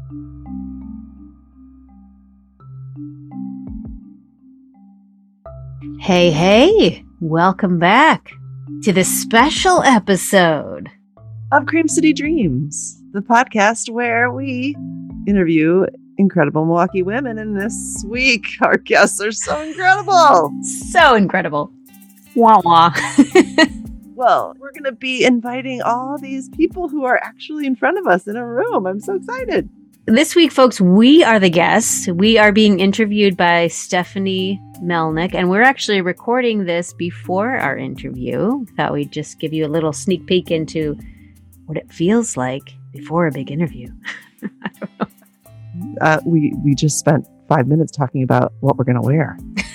Hey, welcome back to this special episode of Cream City Dreams, the podcast where we interview incredible Milwaukee women. And this week, our guests are so incredible. So incredible. Wah wah. Well, we're going to be inviting all these people who are actually in front of us in a room. I'm so excited. This week, folks, we are the guests. We are being interviewed by Stephanie Melnick, and we're actually recording this before our interview. Thought we'd just give you a little sneak peek into what it feels like before a big interview. I don't know. We just spent 5 minutes talking about what we're going to wear.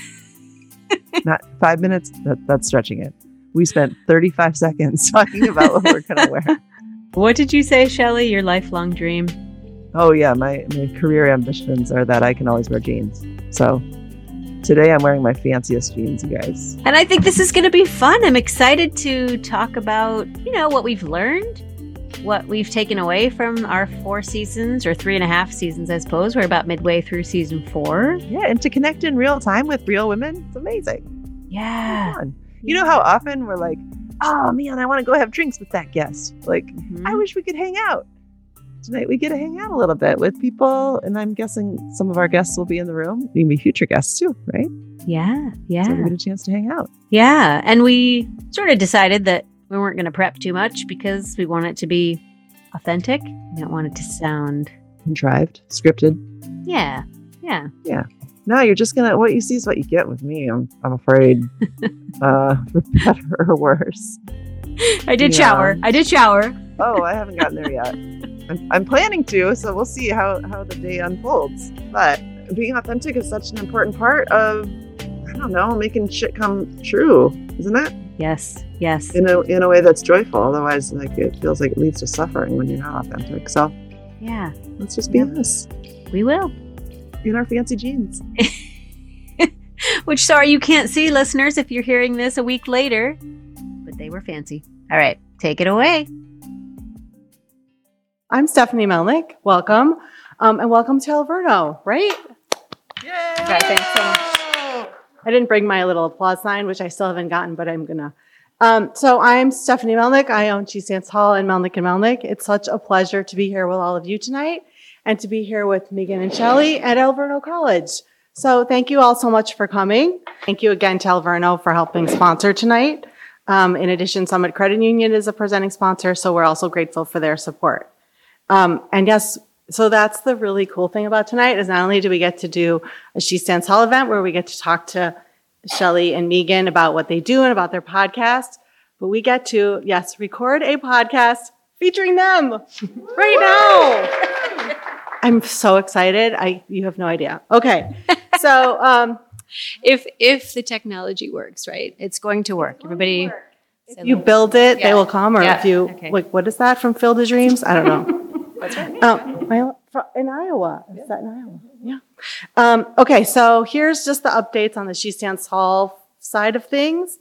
Not 5 minutes, that's stretching it. We spent 35 seconds talking about what we're going to wear. What did you say, Shelley? Your lifelong dream? Oh, yeah. My career ambitions are that I can always wear jeans. So today I'm wearing my fanciest jeans, you guys. And I think this is going to be fun. I'm excited to talk about, what we've learned, what we've taken away from our 4 seasons or 3.5 seasons, I suppose. We're about midway through season 4. Yeah. And to connect in real time with real women, it's amazing. Yeah. You know how often we're like, oh man, I want to go have drinks with that guest. Like, I wish we could hang out. Tonight we get to hang out a little bit with people, and I'm guessing some of our guests will be in the room. Maybe future guests too, right? Yeah. So we get a chance to hang out. Yeah, and we sort of decided that we weren't going to prep too much because we want it to be authentic. We don't want it to sound contrived, scripted. Yeah. No, you're just gonna. What you see is what you get with me. I'm afraid, for better or worse. I did shower. Oh, I haven't gotten there yet. I'm planning to, so we'll see how the day unfolds. But being authentic is such an important part of, making shit come true, isn't it? Yes. In a way that's joyful. Otherwise, it feels like it leads to suffering when you're not authentic. So yeah, let's just be honest. We will. In our fancy jeans. Which, sorry, you can't see, listeners, if you're hearing this a week later, but they were fancy. All right, take it away. I'm Stephanie Melnick. Welcome. And welcome to Alverno, right? Yay! Okay, thanks so much. I didn't bring my little applause sign, which I still haven't gotten, but I'm going to. So I'm Stephanie Melnick. I own Cheese Dance Hall and Melnick. It's such a pleasure to be here with all of you tonight and to be here with Megan and Shelley at Alverno College. So thank you all so much for coming. Thank you again to Alverno for helping sponsor tonight. In addition, Summit Credit Union is a presenting sponsor, so we're also grateful for their support. And yes, so that's the really cool thing about tonight is not only do we get to do a She Stands Tall event where we get to talk to Shelley and Megan about what they do and about their podcast, but we get to, record a podcast featuring them right now. I'm so excited. You have no idea. Okay. So, if the technology works, right? It's going to work. Everybody. If you build it, they will come. Or if you, what is that from Field of Dreams? I don't know. What's right? In Iowa. Is that in Iowa? Yeah. Okay. So here's just the updates on the She Stands Tall side of things.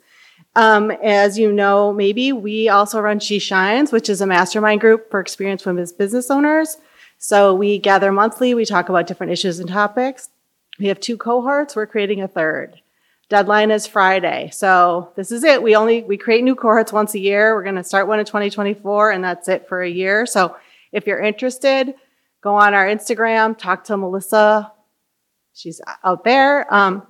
As you know, maybe we also run She Shines, which is a mastermind group for experienced women's business owners. So we gather monthly. We talk about different issues and topics. We have 2 cohorts. We're creating a 3rd. Deadline is Friday. So this is it. We create new cohorts once a year. We're going to start one in 2024, and that's it for a year. So if you're interested, go on our Instagram, talk to Melissa. She's out there.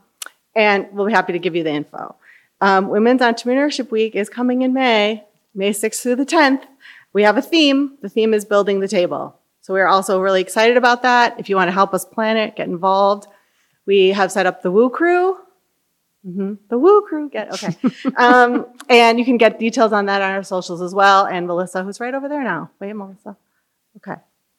And we'll be happy to give you the info. Women's Entrepreneurship Week is coming in May 6th through the 10th. We have a theme. The theme is building the table. So we're also really excited about that. If you want to help us plan it, get involved. We have set up the Woo Crew. The Woo Crew. Okay. And you can get details on that on our socials as well. And Melissa, who's right over there now. Wait, Melissa. Okay.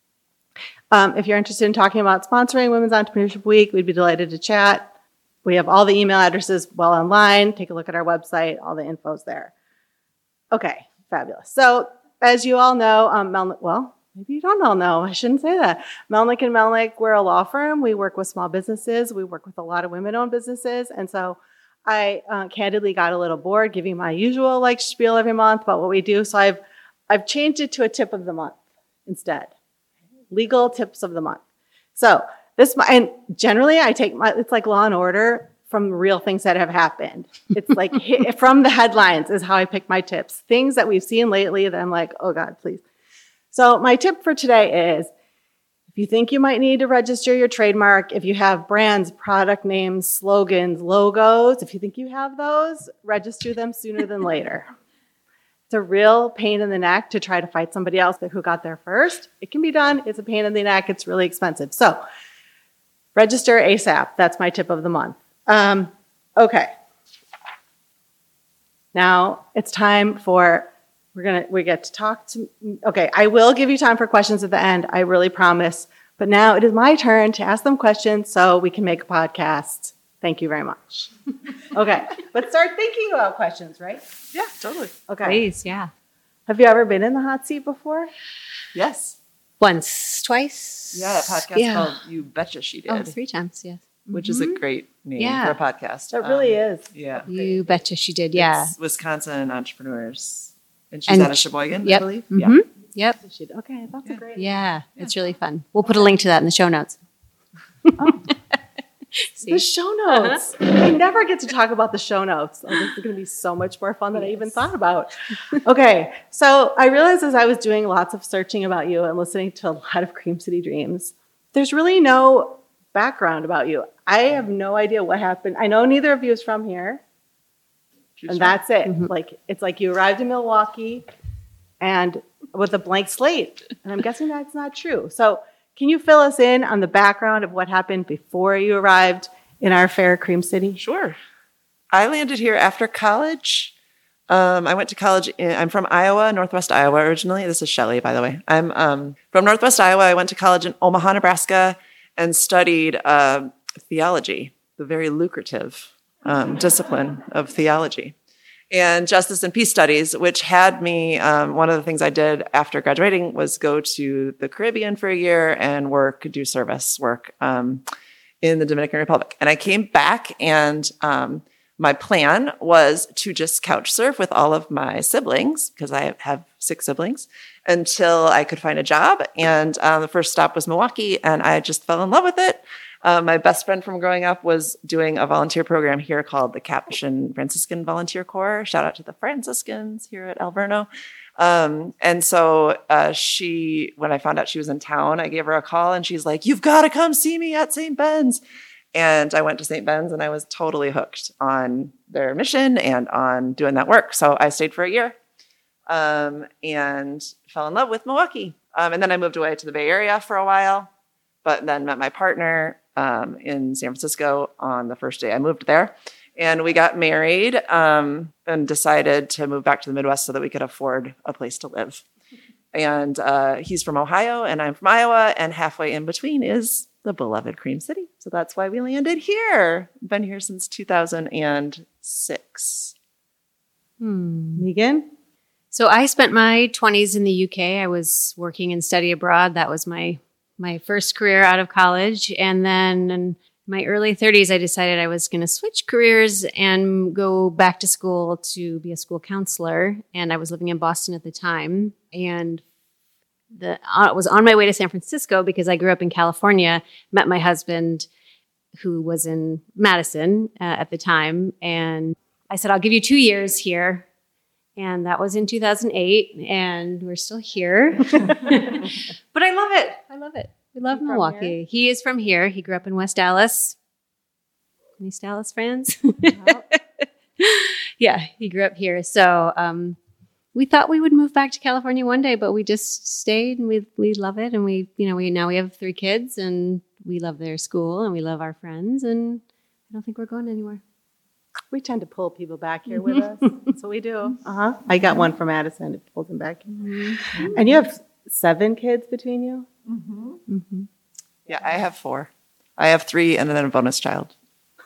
If you're interested in talking about sponsoring Women's Entrepreneurship Week, we'd be delighted to chat. We have all the email addresses well online. Take a look at our website. All the info's there. Okay. Fabulous. So as you all know, maybe you don't all know. I shouldn't say that. Melnick & Melnick, we're a law firm. We work with small businesses. We work with a lot of women-owned businesses. And so I candidly got a little bored giving my usual spiel every month about what we do. So I've changed it to a tip of the month instead. legal tips of the month. So and generally I take it's like Law and Order from real things that have happened. It's like from the headlines is how I pick my tips. Things that we've seen lately that I'm like, oh God, please. So my tip for today is, if you think you might need to register your trademark, if you have brands, product names, slogans, logos, if you think you have those, register them sooner than later. It's a real pain in the neck to try to fight somebody else who got there first. It can be done. It's a pain in the neck. It's really expensive. So register ASAP. That's my tip of the month. Okay. Now it's time for, we get to talk to, okay, I will give you time for questions at the end. I really promise. But now it is my turn to ask them questions so we can make a podcast. Thank you very much. Okay. Let's start thinking about questions, right? Yeah, totally. Okay. Please, yeah. Have you ever been in the hot seat before? Yes. Once, twice. Yeah, a podcast called You Betcha She Did. Oh, 3 times, yes. Which is a great name Yeah. for a podcast. It really is. Yeah. You betcha she did, yeah. It's Wisconsin entrepreneurs. And she's out of Sheboygan, Yep. I believe. Mhm. Yeah. Yep. Okay, that's a great. Yeah, it's really fun. We'll put a link to that in the show notes. The show notes. I never get to talk about the show notes. Oh, this is going to be so much more fun than I even thought about. Okay, so I realized as I was doing lots of searching about you and listening to a lot of Cream City Dreams, there's really no background about you. I have no idea what happened. I know neither of you is from here, and that's it. Mm-hmm. Like it's like you arrived in Milwaukee and with a blank slate, and I'm guessing that's not true. So can you fill us in on the background of what happened before you arrived in our fair Cream City? Sure. I landed here after college. I went to college. I'm from Iowa, Northwest Iowa originally. This is Shelley, by the way. I'm from Northwest Iowa. I went to college in Omaha, Nebraska, and studied theology, the very lucrative discipline of theology, and justice and peace studies, which had me, one of the things I did after graduating was go to the Caribbean for a year and do service work in the Dominican Republic. And I came back, and my plan was to just couch surf with all of my siblings, because I have 6 siblings, until I could find a job. And the first stop was Milwaukee, and I just fell in love with it. My best friend from growing up was doing a volunteer program here called the Capuchin Franciscan Volunteer Corps. Shout out to the Franciscans here at Alverno. And so when I found out she was in town, I gave her a call, and she's like, "You've got to come see me at St. Ben's." And I went to St. Ben's, and I was totally hooked on their mission and on doing that work. So I stayed for a year and fell in love with Milwaukee. And then I moved away to the Bay Area for a while, but then met my partner in San Francisco on the first day I moved there. And we got married and decided to move back to the Midwest so that we could afford a place to live. And he's from Ohio, and I'm from Iowa, and halfway in between is the beloved Cream City. So that's why we landed here. Been here since 2006. Megan? So I spent my 20s in the UK. I was working and study abroad. That was my first career out of college. And then in my early 30s, I decided I was going to switch careers and go back to school to be a school counselor. And I was living in Boston at the time. And I was on my way to San Francisco because I grew up in California, met my husband who was in Madison at the time. And I said, I'll give you 2 years here. And that was in 2008, and we're still here. But I love it. I love it. We love Milwaukee. He is from here. He grew up in West Dallas. Any Dallas fans? Yeah, he grew up here. So we thought we would move back to California one day, but we just stayed, and we love it. And we now we have 3 kids, and we love their school, and we love our friends, and I don't think we're going anywhere. We tend to pull people back here with us. That's what we do. I got one from Addison. It pulls them back. Mm-hmm. And you have 7 kids between you? Mm-hmm. Mm-hmm. Yeah, I have 4. I have 3 and then a bonus child.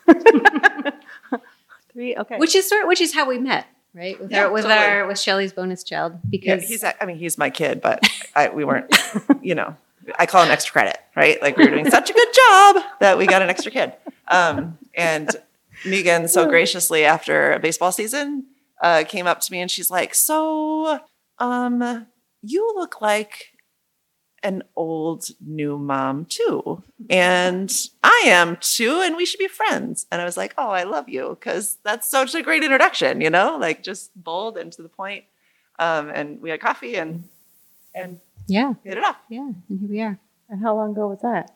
3, okay. Which is how we met, right? With Shelley's bonus child, because he's my kid, but we weren't, I call him extra credit, right? Like we were doing such a good job that we got an extra kid. And Megan so graciously after a baseball season came up to me and she's like, "So, you look like an old new mom too. And I am too, and we should be friends. And I was like, oh, I love you, because that's such a great introduction, like just bold and to the point. And we had coffee and Yeah. hit it off. Yeah. And here we are. And how long ago was that?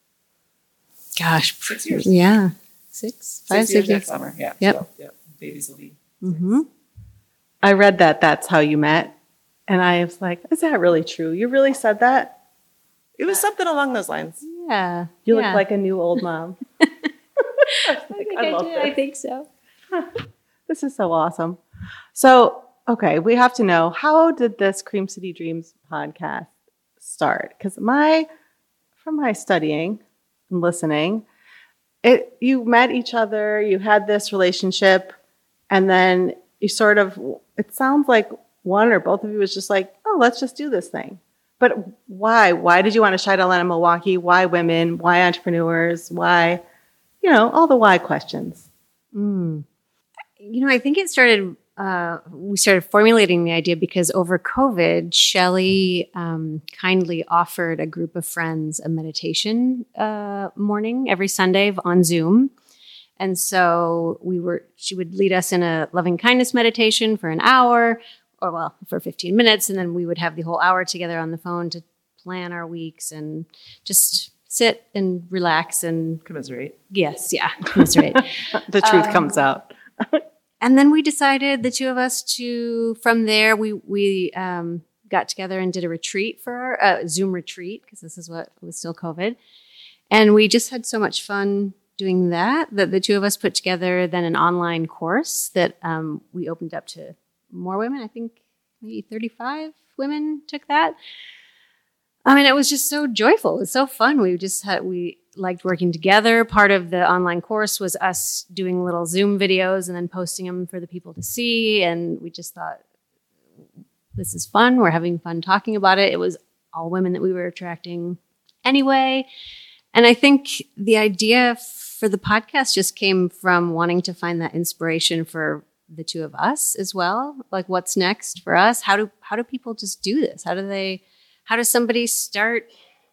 Gosh. 6 years. Yeah. 5, 6 next years. summer. Yeah. Yep. So, yeah. Babies will be. Mm-hmm. I read that that's how you met. And I was like, is that really true? You really said that? It was something along those lines. Yeah. You look like a new old mom. I love did. I this. think so. This is so awesome. So, okay, we have to know, how did this Cream City Dreams podcast start? Because from my studying and listening, you met each other, you had this relationship, and then you sort of, it sounds like one or both of you was just like, oh, let's just do this thing. But why? Why did you want to shine a light on Milwaukee? Why women? Why entrepreneurs? Why, all the why questions. I think it started, we started formulating the idea because over COVID, Shelley kindly offered a group of friends a meditation morning every Sunday on Zoom. And so she would lead us in a loving kindness meditation for an hour, for 15 minutes. And then we would have the whole hour together on the phone to plan our weeks and just sit and relax and Commiserate. yes, yeah, commiserate. The truth comes out. And then we decided, the two of us, from there, we got together and did a retreat for our Zoom retreat, because this is what was still COVID. And we just had so much fun doing that the two of us put together then an online course that we opened up to more women. I think maybe 35 women took that. I mean, it was just so joyful. It was so fun. We liked working together. Part of the online course was us doing little Zoom videos and then posting them for the people to see. And we just thought, this is fun. We're having fun talking about it. It was all women that we were attracting anyway. And I think the idea for the podcast just came from wanting to find that inspiration for the two of us as well. Like, what's next for us? How do people just do this? How does somebody start,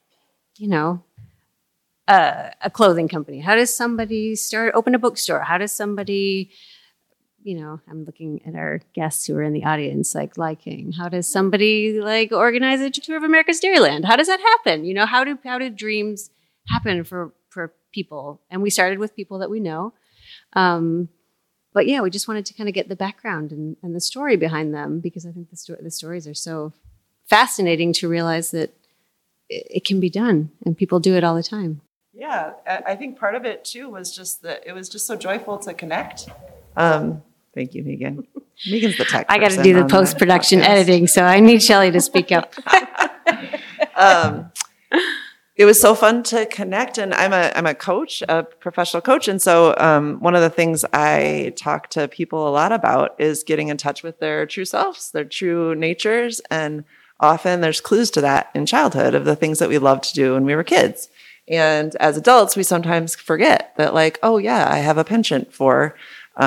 a clothing company? How does somebody open a bookstore? How does somebody, I'm looking at our guests who are in the audience, liking, how does somebody organize a tour of America's Dairyland? How does that happen? How do dreams happen for people? And we started with people that we know. But yeah, we just wanted to kind of get the background and the story behind them, because I think the stories are so fascinating to realize that it can be done and people do it all the time. Yeah, I think part of it too was just that it was just so joyful to connect. Thank you, Megan. Megan's the tech. I got to do the post-production editing, so I need Shelley to speak up. It was so fun to connect, and I'm a coach, a professional coach, and so one of the things I talk to people a lot about is getting in touch with their true selves, their true natures, and often there's clues to that in childhood of the things that we loved to do when we were kids. And as adults, we sometimes forget that, oh yeah, I have a penchant for,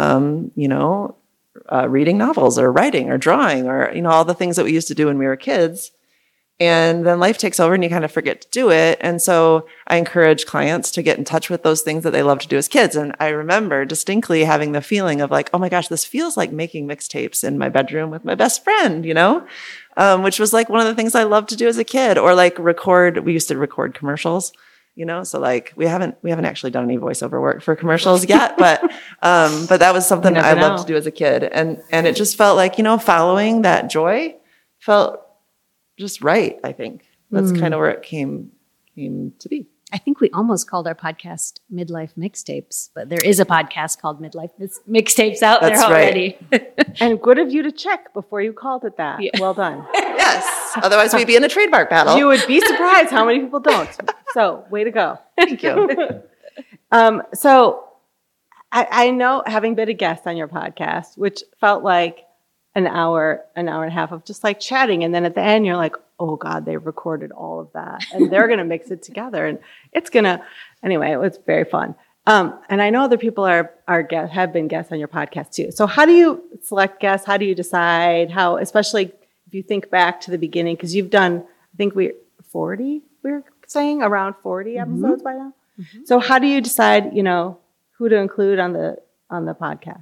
reading novels or writing or drawing or, all the things that we used to do when we were kids. And then life takes over and you kind of forget to do it. And so I encourage clients to get in touch with those things that they love to do as kids. And I remember distinctly having the feeling of oh my gosh, this feels like making mixtapes in my bedroom with my best friend, which was one of the things I loved to do as a kid, or we used to record commercials. So we haven't actually done any voiceover work for commercials yet, but that was something I loved to do as a kid. And it just felt following that joy felt just right. I think that's kind of where it came to be. I think we almost called our podcast Midlife Mixtapes, but there is a podcast called Midlife Mixtapes out there already. Right. And good of you to check before you called it that. Yeah. Well done. Yes. Otherwise, we'd be in a trademark battle. You would be surprised how many people don't. So, way to go. Thank you. So, I know, having been a guest on your podcast, which felt like an hour and a half of just chatting. And then at the end, you're like, oh God, they recorded all of that and they're going to mix it together. And anyway, it was very fun. And I know other people have been guests on your podcast too. So how do you select guests? How do you decide especially if you think back to the beginning, because you've done, I think 4 40, we're saying around 40 episodes by now. So how do you decide, who to include on the podcast?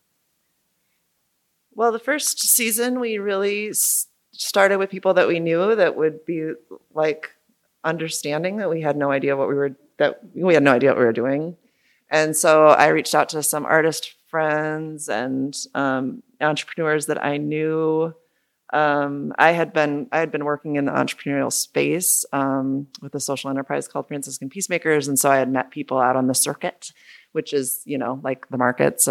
Well, the first season, we really started with people that we knew that would be like understanding that we had no idea what we were doing. And so I reached out to some artist friends and entrepreneurs that I knew. I had been working in the entrepreneurial space with a social enterprise called Franciscan Peacemakers, and so I had met people out on the circuit, which is like the markets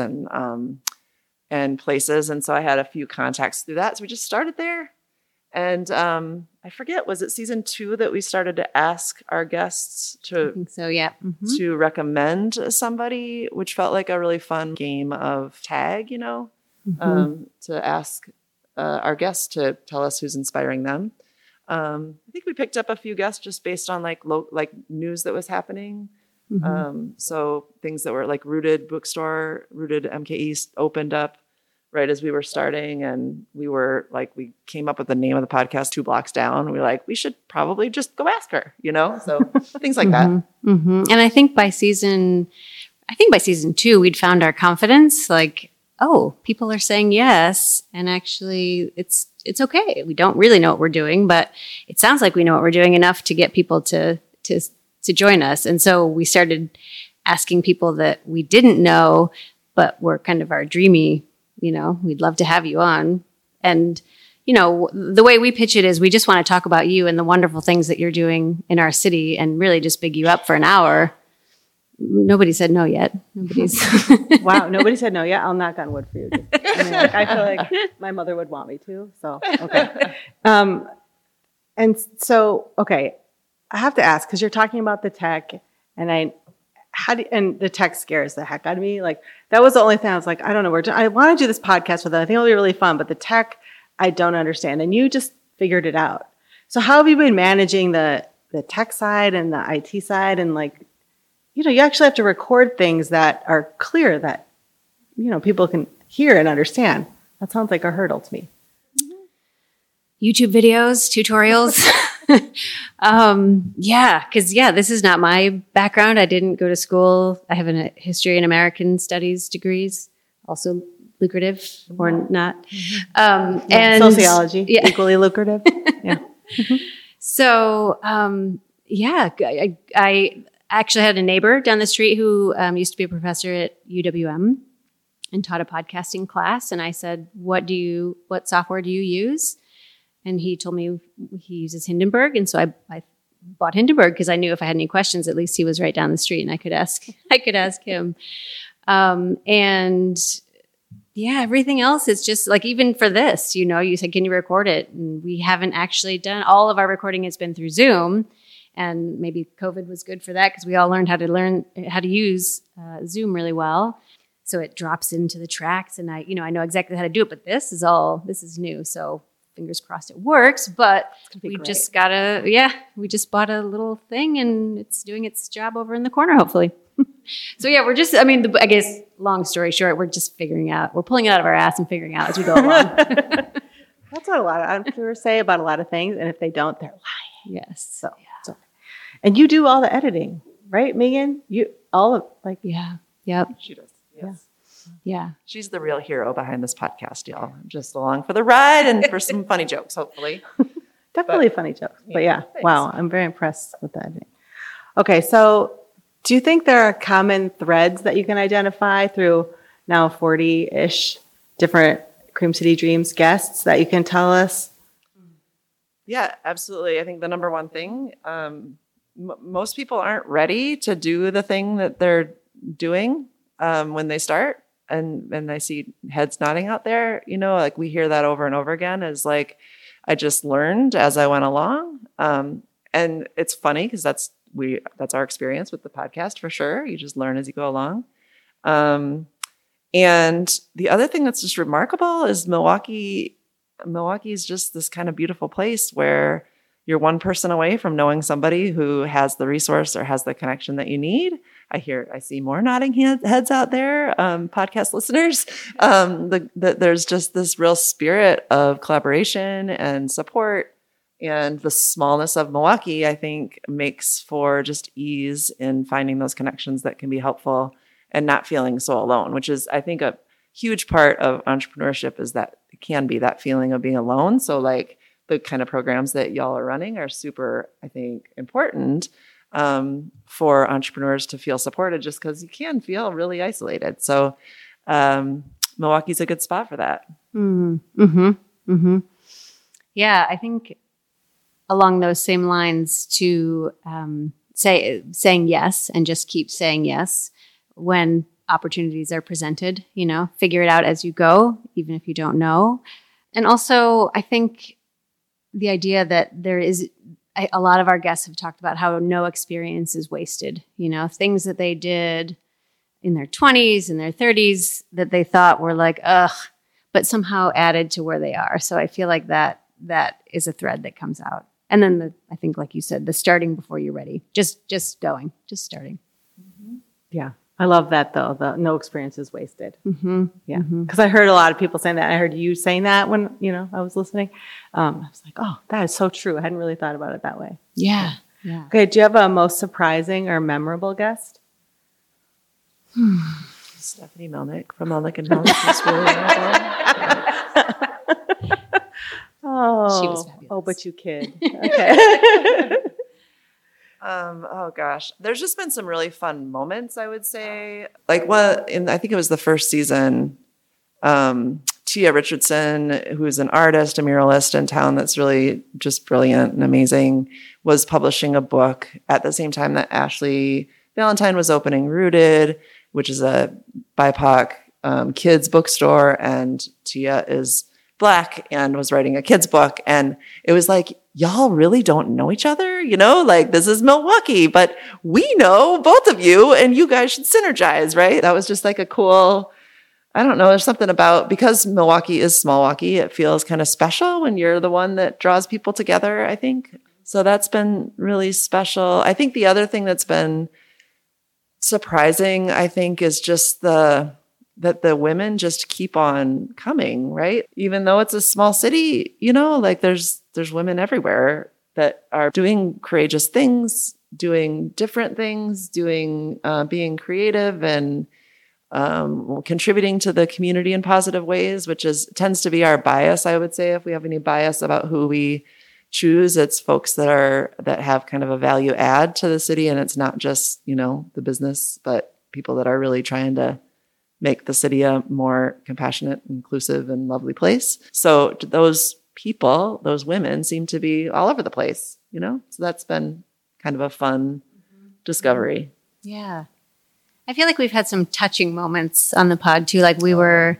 and places, and so I had a few contacts through that. So we just started there, and I forget, was it season 2 that we started to ask our guests I think so, yeah. to recommend somebody, which felt like a really fun game of tag, to ask our guests to tell us who's inspiring them. I think we picked up a few guests just based on like news that was happening. So things that were like Rooted Bookstore, Rooted MKE opened up right as we were starting, and we came up with the name of the podcast 2 blocks down. We were like, we should probably just go ask her, so things like that. And I think by season 2, we'd found our confidence, like, oh, people are saying yes, and actually it's okay. We don't really know what we're doing, but it sounds like we know what we're doing enough to get people to join us. And so we started asking people that we didn't know, but were kind of our dreamy, we'd love to have you on. And, the way we pitch it is we just want to talk about you and the wonderful things that you're doing in our city and really just big you up for an hour. Nobody said no yet. Wow, nobody said no yet. I'll knock on wood for you. I feel like my mother would want me to. So, okay. And so, okay, I have to ask, because you're talking about the tech, and and the tech scares the heck out of me. Like, that was the only thing I was like, I don't know. I want to do this podcast with them. I think it'll be really fun, but the tech, I don't understand. And you just figured it out. So how have you been managing the tech side and the IT side? And you actually have to record things that are clear that, people can hear and understand. That sounds like a hurdle to me. YouTube videos, tutorials. Because this is not my background. I didn't go to school. I have a history and American studies degrees, also lucrative or not. And sociology, equally lucrative. Yeah. So, I actually had a neighbor down the street who used to be a professor at UWM and taught a podcasting class. And I said, what software do you use? And he told me he uses Hindenburg. And so I bought Hindenburg because I knew if I had any questions, at least he was right down the street and I could ask him. Everything else is just like, even for this, you said, can you record it? And we haven't actually done, all of our recording has been through Zoom. And maybe COVID was good for that because we all learned how to use Zoom really well. So it drops into the tracks and I know exactly how to do it, but this is new. So fingers crossed it works, but we just bought a little thing and it's doing its job over in the corner, hopefully. So we're just, I guess long story short, we're just we're pulling it out of our ass and figuring out as we go along. That's what a lot of entrepreneurs say about a lot of things. And if they don't, they're lying. Yes. So. And you do all the editing, right, Megan? Yeah. Yep. She does. Yes. Yeah. She's the real hero behind this podcast, y'all. I'm just along for the ride and for some funny jokes, hopefully. Definitely funny jokes. But thanks. Wow, I'm very impressed with the editing. Okay, so do you think there are common threads that you can identify through now 40-ish different Cream City Dreams guests that you can tell us? Yeah, absolutely. I think the number one thing, most people aren't ready to do the thing that they're doing when they start. And I see heads nodding out there, we hear that over and over again as like, I just learned as I went along. And it's funny because that's our experience with the podcast for sure. You just learn as you go along. And the other thing that's just remarkable is Milwaukee is just this kind of beautiful place where you're one person away from knowing somebody who has the resource or has the connection that you need. I see more nodding heads out there, podcast listeners. There's just this real spirit of collaboration and support And the smallness of Milwaukee, I think, makes for just ease in finding those connections that can be helpful and not feeling so alone, which is, I think, a huge part of entrepreneurship is that it can be that feeling of being alone. So like the kind of programs that y'all are running are super, I think, important for entrepreneurs to feel supported just because you can feel really isolated. So Milwaukee's a good spot for that. Mm-hmm. Mm-hmm. Yeah, I think along those same lines to saying yes and just keep saying yes when opportunities are presented, figure it out as you go, even if you don't know. And also, I think the idea that there is a lot of our guests have talked about how no experience is wasted, things that they did in their 20s and their 30s that they thought were like, ugh, but somehow added to where they are. So I feel like that is a thread that comes out. And then I think, like you said, the starting before you're ready, just going, just starting. Mm-hmm. Yeah. I love that though. The no experience is wasted. Mm-hmm. Yeah. Because I heard a lot of people saying that. I heard you saying that when, I was listening. I was like, oh, that is so true. I hadn't really thought about it that way. Yeah. Okay. Do you have a most surprising or memorable guest? Stephanie Melnick from Melnick & Melnick was really wonderful. Oh, she was fabulous. Oh, but you kid. Okay. Oh gosh, there's just been some really fun moments, I would say. Like I think it was the first season, Tia Richardson, who's an artist, a muralist in town that's really just brilliant and amazing, was publishing a book at the same time that Ashley Valentine was opening Rooted, which is a BIPOC kids bookstore, and Tia is Black and was writing a kid's book. And it was like, y'all really don't know each other, like this is Milwaukee, but we know both of you and you guys should synergize, right? That was just like a cool, I don't know, there's something about, because Milwaukee is Smallwaukee, it feels kind of special when you're the one that draws people together, I think. So that's been really special. I think the other thing that's been surprising, I think, is just that the women just keep on coming, right? Even though it's a small city, like there's women everywhere that are doing courageous things, doing different things, being creative and contributing to the community in positive ways, which tends to be our bias, I would say. If we have any bias about who we choose, it's folks that have kind of a value add to the city, and it's not just, the business, but people that are really trying to make the city a more compassionate, inclusive, and lovely place. So those people, those women, seem to be all over the place, So that's been kind of a fun discovery. Yeah. I feel like we've had some touching moments on the pod too. Like we were,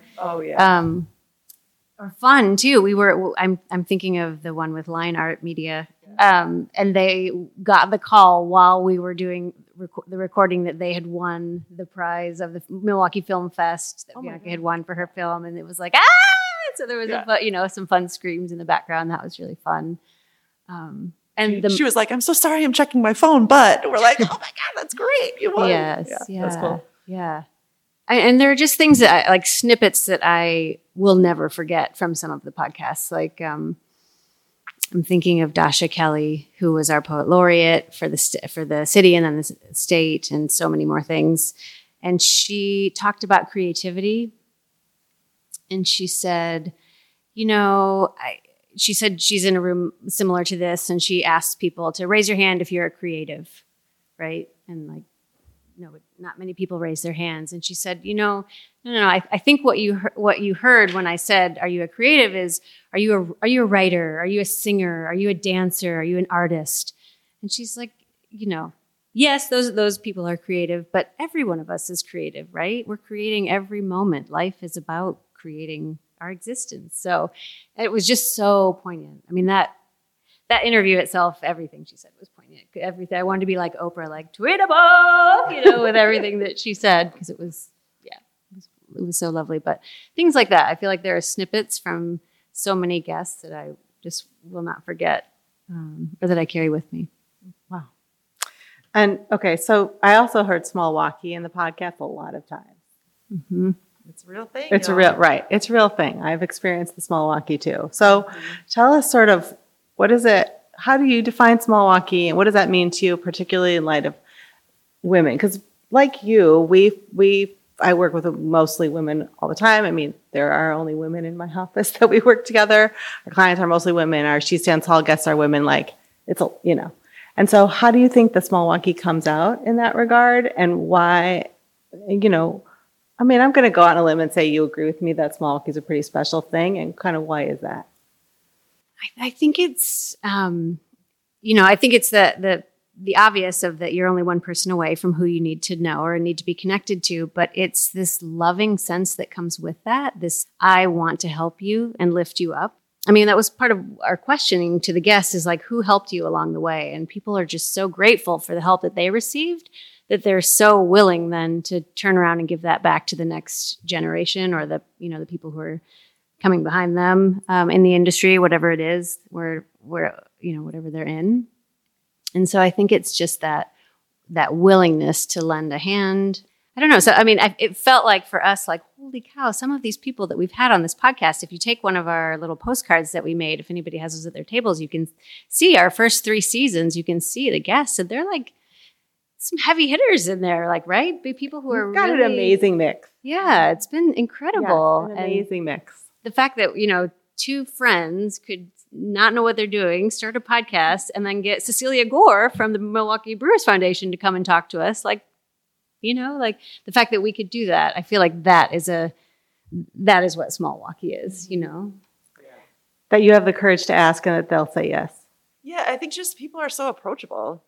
or fun too. I'm thinking of the one with Line Art Media. And they got the call while we were doing the recording that they had won the prize of the Milwaukee Film Fest that Bianca had won for her film. And it was like, so there was some fun screams in the background. That was really fun. And she was like, I'm so sorry, I'm checking my phone, but we're like, oh my God, that's great. You won. Yes. Yeah. That's cool. Yeah. And there are just things that like snippets that I will never forget from some of the podcasts. Like, I'm thinking of Dasha Kelly, who was our poet laureate for the city and then the state and so many more things. And she talked about creativity. And she said, she said she's in a room similar to this, and she asked people to raise your hand if you're a creative, right? And like, no, not many people raise their hands. And she said, no. I think what you heard when I said, "Are you a creative?" is, are you a writer? Are you a singer? Are you a dancer? Are you an artist? And she's like, yes, those people are creative, but every one of us is creative, right? We're creating every moment. Life is about creating our existence. So it was just so poignant. I mean, that interview itself, everything she said was poignant. Everything. I wanted to be like Oprah, like tweetable, with everything that she said, because it was so lovely. But things like that, I feel like there are snippets from so many guests that I just will not forget, or that I carry with me. Wow. And okay, so I also heard Smallwaukee in the podcast a lot of times. Mm-hmm. It's a real thing. It's a real thing. I've experienced the Smallwaukee too. So tell us sort of What is it? How do you define Milwaukee, and what does that mean to you, particularly in light of women? Because like you, I work with mostly women all the time. I mean, there are only women in my office that we work together. Our clients are mostly women. Our She Stands Tall guests are women. Like, it's, you know. And so how do you think this Milwaukee comes out in that regard? And why, you know, I mean, I'm going to go out on a limb and say you agree with me that Milwaukee is a pretty special thing. And kind of why is that? I think it's, I think it's the obvious of that you're only one person away from who you need to know or need to be connected to, but it's this loving sense that comes with that. This, I want to help you and lift you up. I mean, that was part of our questioning to the guests is like, who helped you along the way? And people are just so grateful for the help that they received that they're so willing then to turn around and give that back to the next generation or the people who are coming behind them in the industry, whatever it is, where whatever they're in. And so I think it's just that willingness to lend a hand. I don't know. So, I mean, it felt like for us, like, holy cow, some of these people that we've had on this podcast, if you take one of our little postcards that we made, if anybody has those at their tables, you can see our first 3 seasons, you can see the guests, and they're like some heavy hitters in there, like, right? People who are got really, an amazing mix. Yeah, it's been incredible. Yeah, an amazing mix. The fact that, 2 friends could not know what they're doing, start a podcast, and then get Cecilia Gore from the Milwaukee Brewers Foundation to come and talk to us. Like, like the fact that we could do that, I feel like that is what Milwaukee is, That you have the courage to ask and that they'll say yes. Yeah, I think just people are so approachable.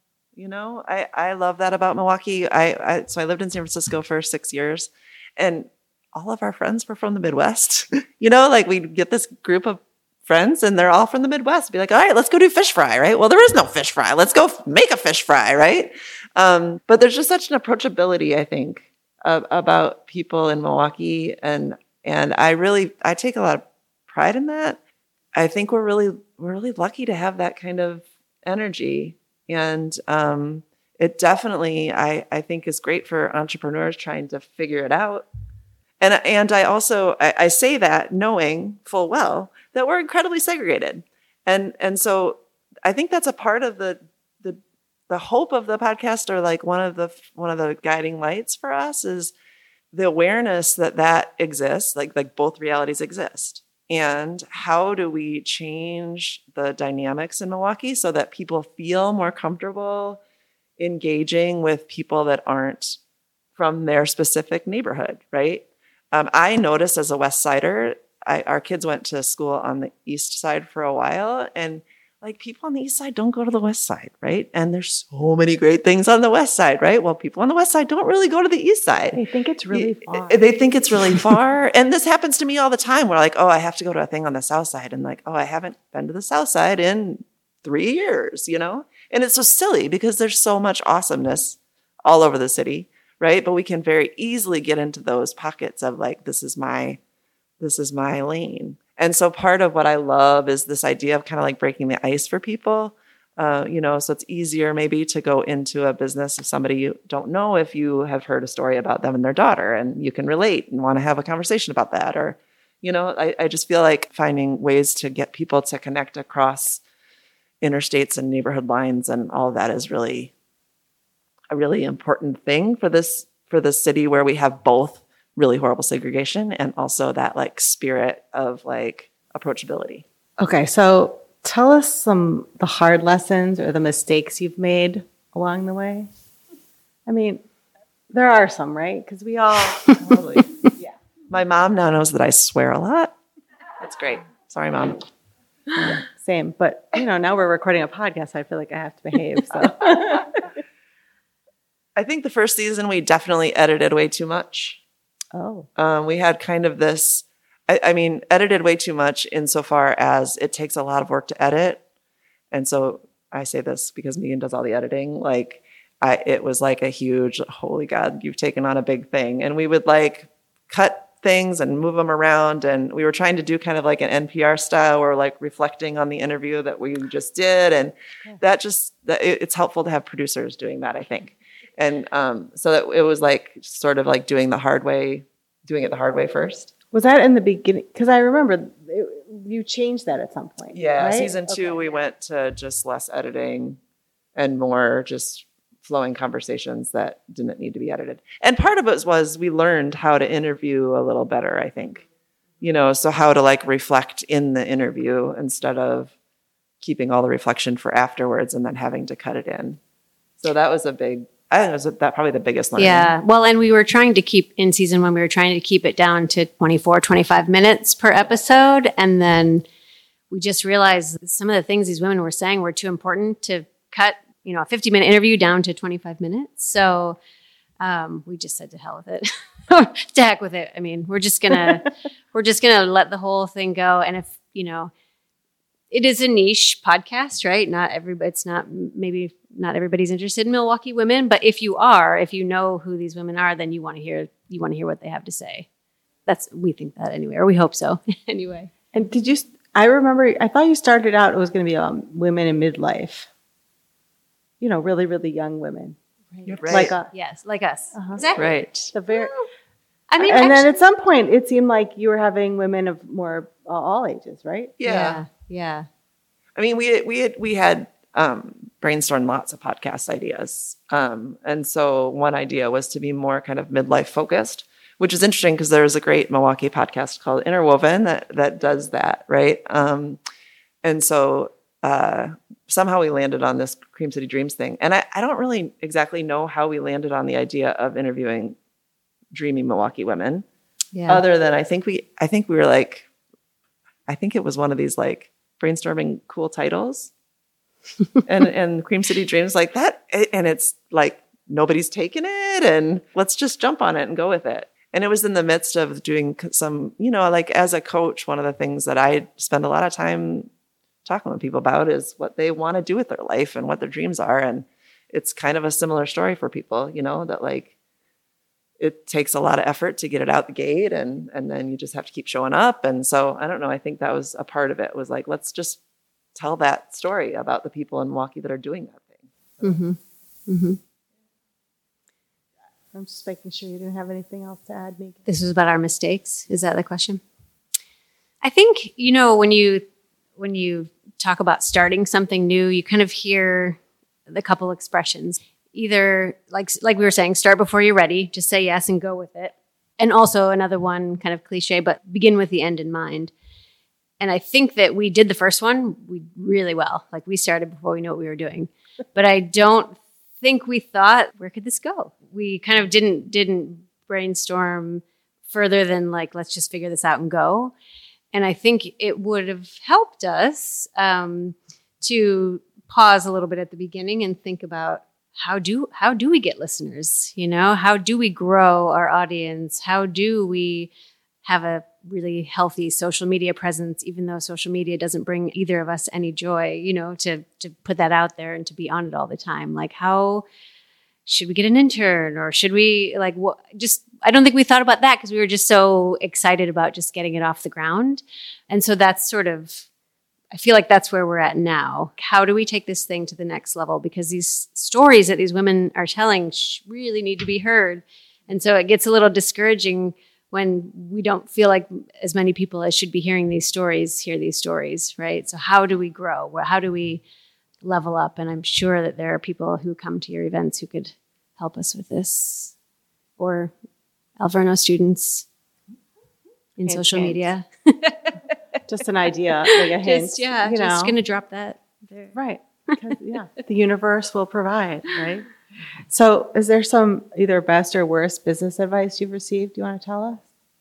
I love that about Milwaukee. So I lived in San Francisco for 6 years, and all of our friends were from the Midwest. Like we'd get this group of friends and they're all from the Midwest. Be like, all right, let's go do fish fry, right? Well, there is no fish fry. Let's go make a fish fry, right? But there's just such an approachability, I think, about people in Milwaukee. And I take a lot of pride in that. I think we're really lucky to have that kind of energy. And it definitely, I think, is great for entrepreneurs trying to figure it out. And I also, I say that knowing full well that we're incredibly segregated. And so I think that's a part of the hope of the podcast, or like one of the guiding lights for us, is the awareness that exists, like both realities exist. And how do we change the dynamics in Milwaukee so that people feel more comfortable engaging with people that aren't from their specific neighborhood, right? I noticed as a West Sider, our kids went to school on the East Side for a while, and like people on the East Side don't go to the West Side, right? And there's so many great things on the West Side, right? Well, people on the West Side don't really go to the East Side. They think it's really far. They think it's really far. And this happens to me all the time. We're like, oh, I have to go to a thing on the South Side. And like, oh, I haven't been to the South Side in 3 years, And it's so silly because there's so much awesomeness all over the city, right? But we can very easily get into those pockets of like, this is my lane. And so part of what I love is this idea of kind of like breaking the ice for people, so it's easier maybe to go into a business of somebody you don't know if you have heard a story about them and their daughter, and you can relate and want to have a conversation about that. Or, I just feel like finding ways to get people to connect across interstates and neighborhood lines and all of that is really a really important thing for this city where we have both really horrible segregation and also that like spirit of like approachability. Okay, so tell us the hard lessons or the mistakes you've made along the way. I mean, there are some, right? Because we all totally. Yeah. My mom now knows that I swear a lot. That's great. Sorry, Mom. Same, but now we're recording a podcast, so I feel like I have to behave. So I think the first season we definitely edited way too much. Oh. We had kind of this, edited way too much insofar as it takes a lot of work to edit. And so I say this because Megan does all the editing. It was like a huge, holy God, you've taken on a big thing. And we would like cut things and move them around. And we were trying to do kind of like an NPR style or like reflecting on the interview that we just did. And it's helpful to have producers doing that, I think. And so that it was like sort of like doing it the hard way first. Was that in the beginning? Because I remember you changed that at some point. Yeah, right? season 2, Okay. we went to just less editing and more just flowing conversations that didn't need to be edited. And part of it was we learned how to interview a little better, I think. So how to like reflect in the interview instead of keeping all the reflection for afterwards and then having to cut it in. So that was I think it was probably the biggest learning. Yeah. Well, and we were trying to keep in season 1, we were trying to keep it down to 24, 25 minutes per episode. And then we just realized that some of the things these women were saying were too important to cut, a 50-minute interview down to 25 minutes. So we just said to hell with it. To heck with it. I mean, we're just gonna let the whole thing go. And if, it is a niche podcast, right? Maybe not everybody's interested in Milwaukee women, but if you know who these women are, then you want to hear what they have to say. We think that anyway, or we hope so anyway. And I thought you started out, it was going to be women in midlife. Really, really young women. Right. Like us. Uh-huh. Exactly. Right. Then at some point, it seemed like you were having women of more all ages, right? Yeah. Yeah. I mean, we had brainstormed lots of podcast ideas. And so one idea was to be more kind of midlife focused, which is interesting because there's a great Milwaukee podcast called Interwoven that does that, right? And so somehow we landed on this Cream City Dreams thing. And I don't really exactly know how we landed on the idea of interviewing dreamy Milwaukee women. Yeah. Other than I think we were like, I think it was one of these like brainstorming cool titles. and Cream City Dreams like that. And it's like, nobody's taken it and let's just jump on it and go with it. And it was in the midst of doing some, like as a coach, one of the things that I spend a lot of time talking with people about is what they want to do with their life and what their dreams are. And it's kind of a similar story for people, that like it takes a lot of effort to get it out the gate and then you just have to keep showing up. And so I don't know, I think that was a part of it was like, let's just tell that story about the people in Milwaukee that are doing that thing. Mm-hmm. Mm-hmm. I'm just making sure you didn't have anything else to add, Megan. This was about our mistakes. Is that the question? I think, when you talk about starting something new, you kind of hear the couple expressions. Either like we were saying, start before you're ready, just say yes and go with it. And also another one, kind of cliche, but begin with the end in mind. And I think that we did the first one really well. Like we started before we knew what we were doing. But I don't think we thought, where could this go? We kind of didn't brainstorm further than like, let's just figure this out and go. And I think it would have helped us to pause a little bit at the beginning and think about how do we get listeners? How do we grow our audience? How do we have a really healthy social media presence, even though social media doesn't bring either of us any joy, to put that out there and to be on it all the time? Like, how should we get an intern, or should we I don't think we thought about that because we were just so excited about just getting it off the ground. And so that's I feel like that's where we're at now. How do we take this thing to the next level? Because these stories that these women are telling really need to be heard. And so it gets a little discouraging when we don't feel like as many people as should be hearing these stories hear these stories, right? So how do we grow? How do we level up? And I'm sure that there are people who come to your events who could help us with this, or Alverno students in social media. Just an idea, like a hint. Just going to drop that there. Right. Because, the universe will provide, right? So is there some either best or worst business advice you've received you want to tell us?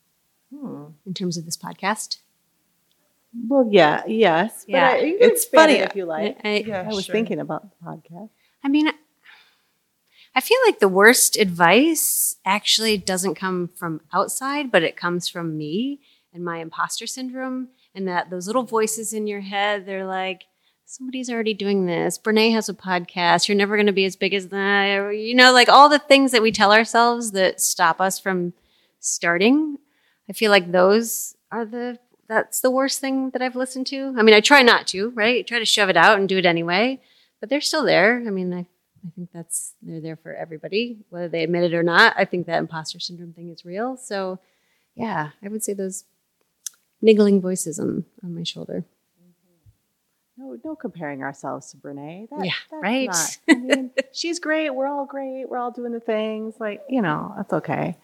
In terms of this podcast? Well, yes. Yeah. But you can It's expand funny. it if you like. Yeah, I was sure. thinking about the podcast. I mean, I feel like the worst advice actually doesn't come from outside, but it comes from me and my imposter syndrome, and that those little voices in your head, they're like, somebody's already doing this. Brene has a podcast. You're never going to be as big as that. Like all the things that we tell ourselves that stop us from starting. I feel like that's the worst thing that I've listened to. I mean, I try not to, right? I try to shove it out and do it anyway, but they're still there. I mean, I think they're there for everybody, whether they admit it or not. I think that imposter syndrome thing is real. So yeah, I would say those niggling voices on my shoulder. No comparing ourselves to Brene. That's right. not- I mean, she's great. We're all great. We're all doing the things. Like, that's okay.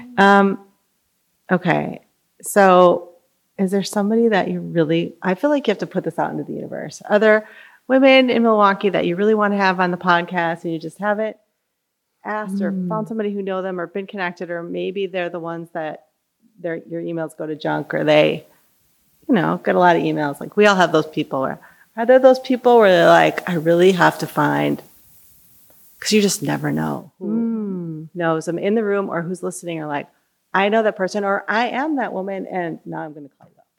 Okay. So is there somebody that I feel like you have to put this out into the universe. Are there women in Milwaukee that you really want to have on the podcast and you just haven't asked or found somebody who know them or been connected, or maybe they're the ones that your emails go to junk, or they, get a lot of emails. Like, we all have those people. Are there those people where they're like, I really have to find, because you just never know who knows them in the room or who's listening, or like, I know that person, or I am that woman, and now I'm going to call you up.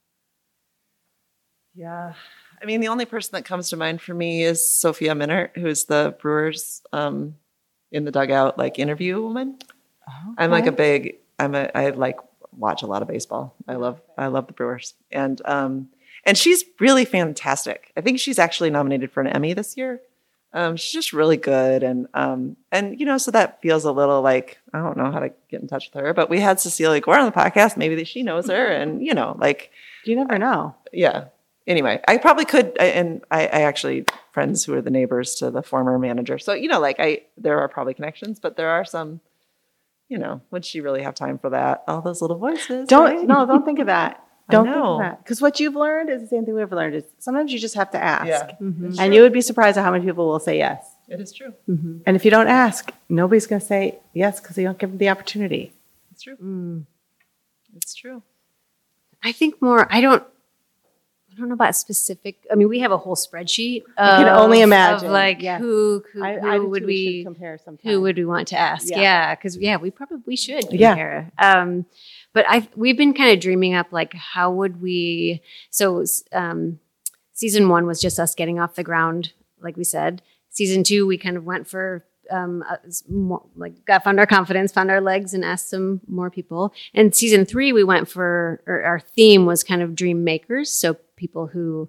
Yeah. I mean, the only person that comes to mind for me is Sophia Minert, who's the Brewers in the dugout, like, interview woman. Okay. I'm like I like watch a lot of baseball. I love the Brewers. And she's really fantastic. I think she's actually nominated for an Emmy this year. She's just really good. And so that feels a little like, I don't know how to get in touch with her, but we had Cecilia Gore on the podcast. Maybe that she knows her, and, like, you never know. Yeah. Anyway, I probably could. And I actually friends who are the neighbors to the former manager. So, there are probably connections, but there are some, would she really have time for that? All those little voices. Don't think of that. Don't think know. of that. Because what you've learned is the same thing we've learned. Is sometimes you just have to ask. Yeah. And you would be surprised at how many people will say yes. It is true. And if you don't ask, nobody's going to say yes because they don't give them the opportunity. It's true. It's true. I think more, I don't know about specific. I mean, we have a whole spreadsheet. I can only imagine. Of like yes. who I would we compare sometime. Who would we want to ask? Yeah, because we probably should compare. Yeah. But we've been kind of dreaming up like how would we? So season 1 was just us getting off the ground, like we said. Season 2, we kind of went for more, like found our confidence, found our legs, and asked some more people. And season 3, we went for our theme was kind of dream makers, so people who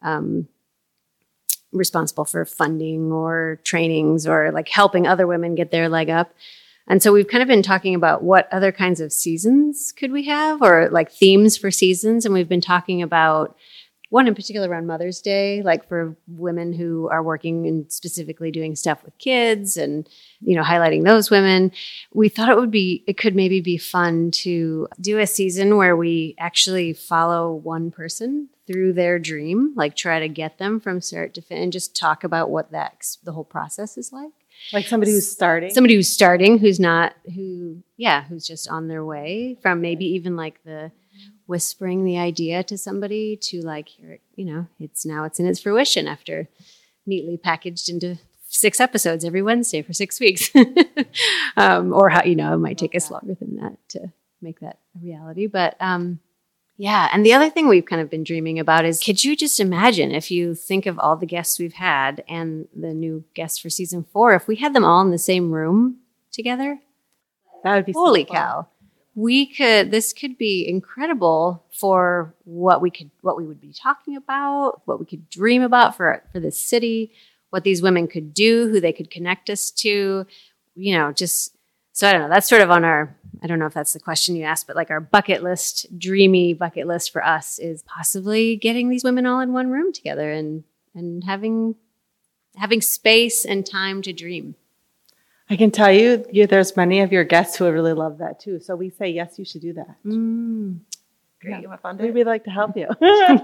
responsible for funding or trainings or like helping other women get their leg up. And so we've kind of been talking about what other kinds of seasons could we have, or like themes for seasons. And we've been talking about one in particular around Mother's Day, like for women who are working and specifically doing stuff with kids and, highlighting those women. We thought it could maybe be fun to do a season where we actually follow one person through their dream, like try to get them from start to finish and just talk about what the whole process is like. Like somebody who's starting? Somebody who's starting, who's just on their way from maybe even like the whispering the idea to somebody to like, it's in its fruition after neatly packaged into 6 episodes every Wednesday for 6 weeks. Or how, it might take us longer than that to make that a reality. But yeah. And the other thing we've kind of been dreaming about is, could you just imagine if you think of all the guests we've had and the new guests for season 4, if we had them all in the same room together? That would be holy so fun. cow. This could be incredible for what we would be talking about, what we could dream about for this city, what these women could do, who they could connect us to, so I don't know. That's sort of on our, I don't know if that's the question you asked, but like our dreamy bucket list for us is possibly getting these women all in one room together and having space and time to dream. I can tell you, there's many of your guests who would really love that too. So we say, yes, you should do that. Great. Yeah. You want fun day? We'd like to help you.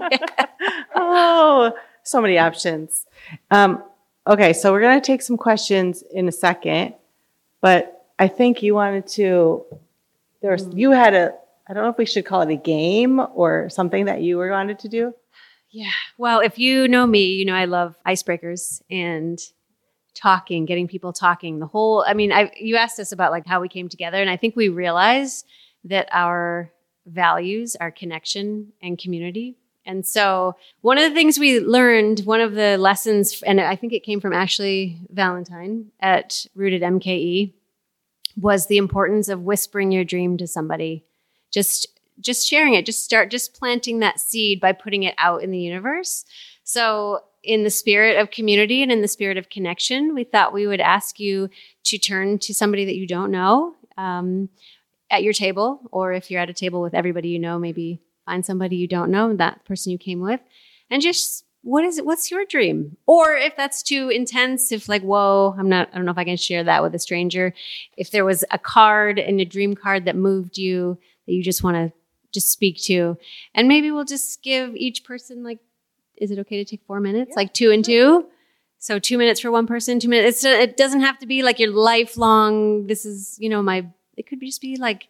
Oh, so many options. Okay, so we're going to take some questions in a second, but I think you wanted to, I don't know if we should call it a game or something that you wanted to do. Yeah. Well, if you know me, I love icebreakers and talking, getting people talking. You asked us about like how we came together, and I think we realized that our values are connection and community. And so one of the things we learned, one of the lessons, and I think it came from Ashley Valentine at Rooted MKE, was the importance of whispering your dream to somebody. Just sharing it, just planting that seed by putting it out in the universe. So in the spirit of community and in the spirit of connection, we thought we would ask you to turn to somebody that you don't know at your table, or if you're at a table with everybody maybe find somebody you don't know, that person you came with, and just what's your dream? Or if that's too intense, if like, whoa, I don't know if I can share that with a stranger. If there was a card and a dream card that moved you that you just want to just speak to, and maybe we'll just give each person like, is it okay to take 4 minutes? Like 2 and 2? So 2 minutes for one person, 2 minutes. It doesn't have to be like your lifelong, this is, it could just be like,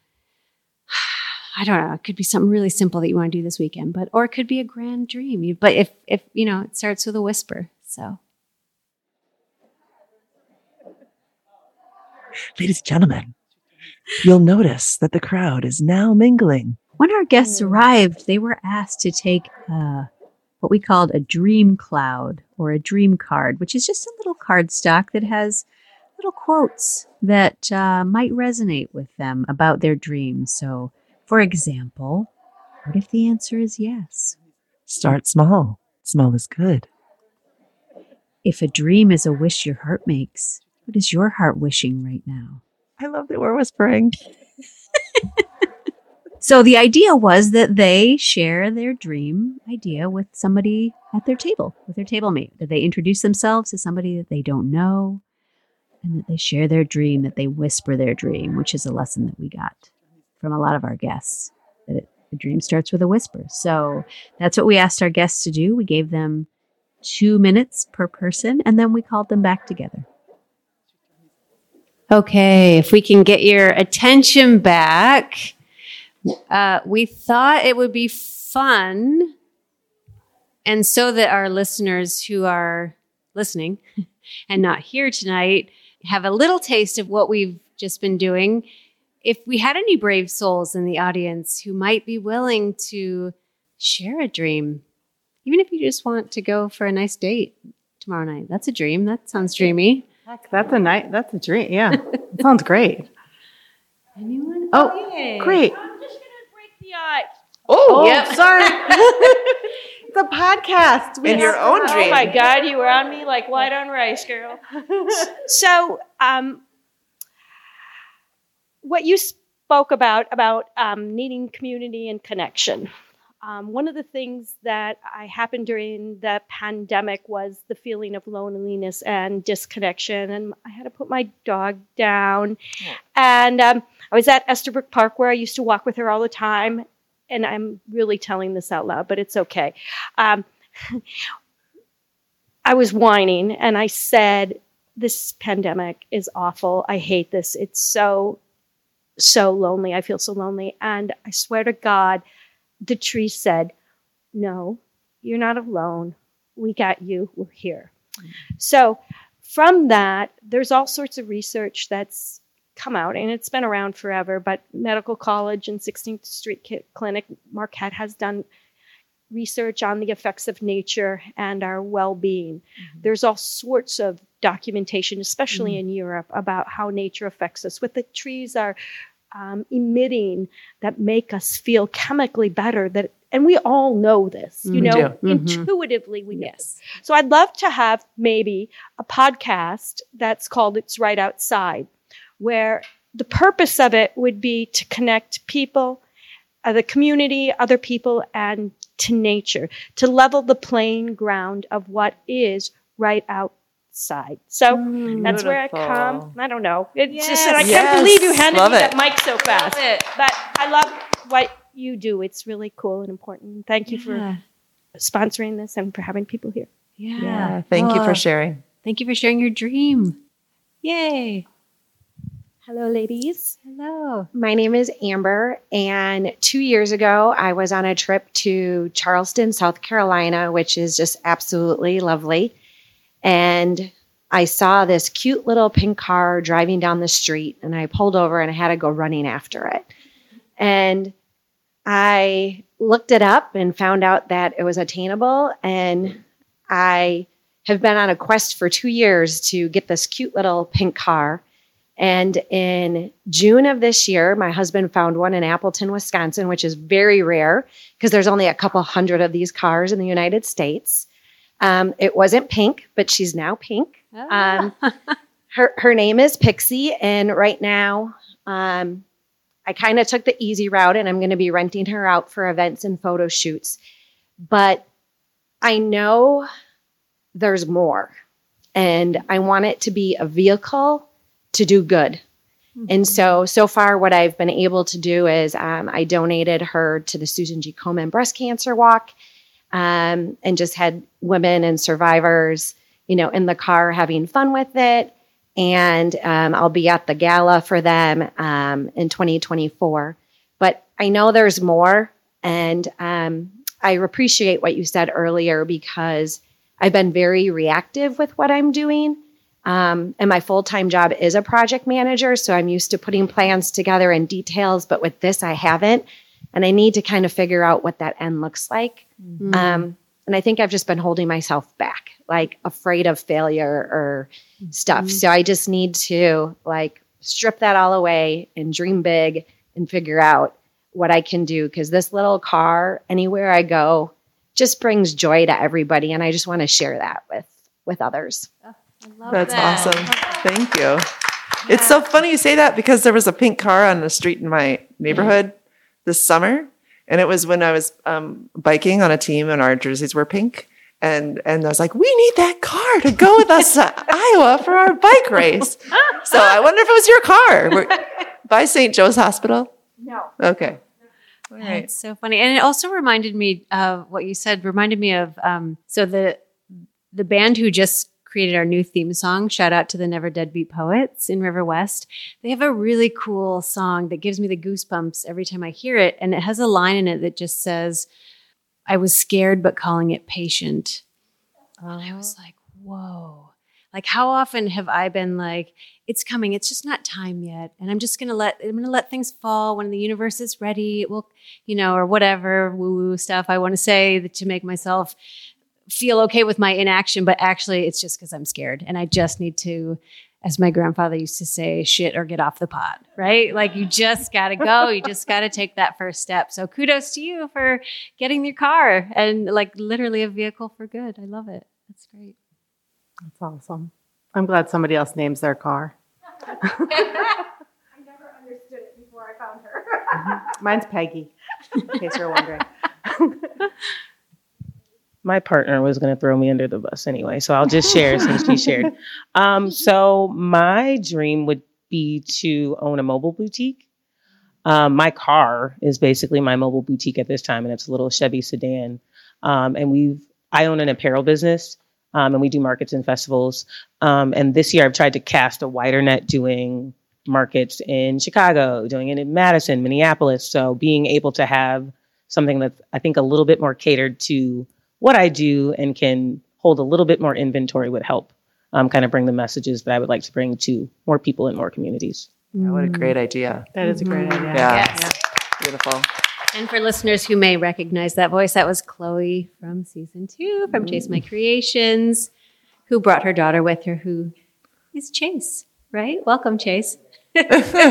I don't know. It could be something really simple that you want to do this weekend, or it could be a grand dream. But if it starts with a whisper. So, ladies and gentlemen, you'll notice that the crowd is now mingling. When our guests arrived, they were asked to take what we called a dream cloud or a dream card, which is just a little card stock that has little quotes that might resonate with them about their dreams. So, for example, what if the answer is yes? Start small. Small is good. If a dream is a wish your heart makes, what is your heart wishing right now? I love that we're whispering. So the idea was that they share their dream idea with somebody at their table, with their table mate, that they introduce themselves to somebody that they don't know, and that they share their dream, that they whisper their dream, which is a lesson that we got from a lot of our guests, that a dream starts with a whisper. So that's what we asked our guests to do. We gave them 2 minutes per person, and then we called them back together. Okay, if we can get your attention back, we thought it would be fun, and so that our listeners who are listening and not here tonight have a little taste of what we've just been doing. If we had any brave souls in the audience who might be willing to share a dream, even if you just want to go for a nice date tomorrow night, that's a dream. That sounds dreamy. Heck, that's a dream. Yeah, it sounds great. Anyone? Oh, yay. Great. I'm just gonna break the ice. Oh, Yep. sorry. It's a podcast. In your own dream. Oh my God, you were on me like white on rice, girl. So, what you spoke about needing community and connection. One of the things that happened during the pandemic was the feeling of loneliness and disconnection. And I had to put my dog down. Yeah. And I was at Estherbrook Park where I used to walk with her all the time. And I'm really telling this out loud, but it's okay. I was whining and I said, this pandemic is awful. I hate this. It's so lonely. I feel so lonely. And I swear to God, the tree said, no, you're not alone. We got you. We're here. Mm-hmm. So from that, there's all sorts of research that's come out, and it's been around forever, but Medical College and 16th Street Clinic, Marquette, has done research on the effects of nature and our well-being. Mm-hmm. There's all sorts of documentation, especially in Europe, about how nature affects us, what the trees are emitting that make us feel chemically better. And we all know this, intuitively we know this. So I'd love to have maybe a podcast that's called It's Right Outside, where the purpose of it would be to connect people, the community, other people, and to nature, to level the playing ground of what is right outside. So that's where I come. I don't know. It's just that I can't believe you handed me that mic so fast. But I love what you do. It's really cool and important. Thank you for sponsoring this and for having people here. Yeah. Thank you for sharing. Thank you for sharing your dream. Yay. Hello, ladies. Hello. My name is Amber, and 2 years ago, I was on a trip to Charleston, South Carolina, which is just absolutely lovely. And I saw this cute little pink car driving down the street, and I pulled over and I had to go running after it. And I looked it up and found out that it was attainable, and I have been on a quest for 2 years to get this cute little pink car. And in June of this year, my husband found one in Appleton, Wisconsin, which is very rare because there's only a couple hundred of these cars in the United States. It wasn't pink, but she's now pink. Her name is Pixie. And right now, I kind of took the easy route and I'm going to be renting her out for events and photo shoots. But I know there's more, and I want it to be a vehicle to do good. And so far what I've been able to do is I donated her to the Susan G. Komen Breast Cancer Walk, and just had women and survivors, in the car having fun with it. And I'll be at the gala for them in 2024. But I know there's more, and I appreciate what you said earlier, because I've been very reactive with what I'm doing. And my full-time job is a project manager, so I'm used to putting plans together and details, but with this, I haven't. And I need to kind of figure out what that end looks like. And I think I've just been holding myself back, like afraid of failure or stuff. So I just need to strip that all away and dream big and figure out what I can do. Because this little car, anywhere I go, just brings joy to everybody. And I just want to share that with others. That's awesome. Thank you. It's so funny you say that, because there was a pink car on the street in my neighborhood this summer. And it was when I was biking on a team and our jerseys were pink. And I was like, we need that car to go with us to Iowa for our bike race. So I wonder if it was your car. By St. Joe's Hospital? No. Okay. All right. It's so funny. And it also reminded me of what you said, so the band who just created our new theme song, shout out to the Never Deadbeat Poets in River West. They have a really cool song that gives me the goosebumps every time I hear it. And it has a line in it that just says, I was scared, but calling it patient. And I was like, whoa. Like, how often have I been like, it's coming, it's just not time yet. And I'm going to let things fall when the universe is ready. It will, or whatever woo-woo stuff I want to say to make myself feel okay with my inaction, but actually it's just because I'm scared. And I just need to, as my grandfather used to say, shit or get off the pot, right? Like, you just got to go. You just got to take that first step. So kudos to you for getting your car and literally a vehicle for good. I love it. That's great. That's awesome. I'm glad somebody else names their car. I never understood it before I found her. Mine's Peggy, in case you're wondering. My partner was going to throw me under the bus anyway, so I'll just share since she shared. So my dream would be to own a mobile boutique. My car is basically my mobile boutique at this time, and it's a little Chevy sedan. And I own an apparel business, and we do markets and festivals. And this year I've tried to cast a wider net doing markets in Chicago, doing it in Madison, Minneapolis. So being able to have something that's, I think, a little bit more catered to what I do and can hold a little bit more inventory would help kind of bring the messages that I would like to bring to more people in more communities. Yeah, what a great idea. That is a great idea. Yeah. Yes. Beautiful. And for listeners who may recognize that voice, that was Chloe from season 2 from Chase My Creations, who brought her daughter with her, who is Chase, right? Welcome, Chase. Do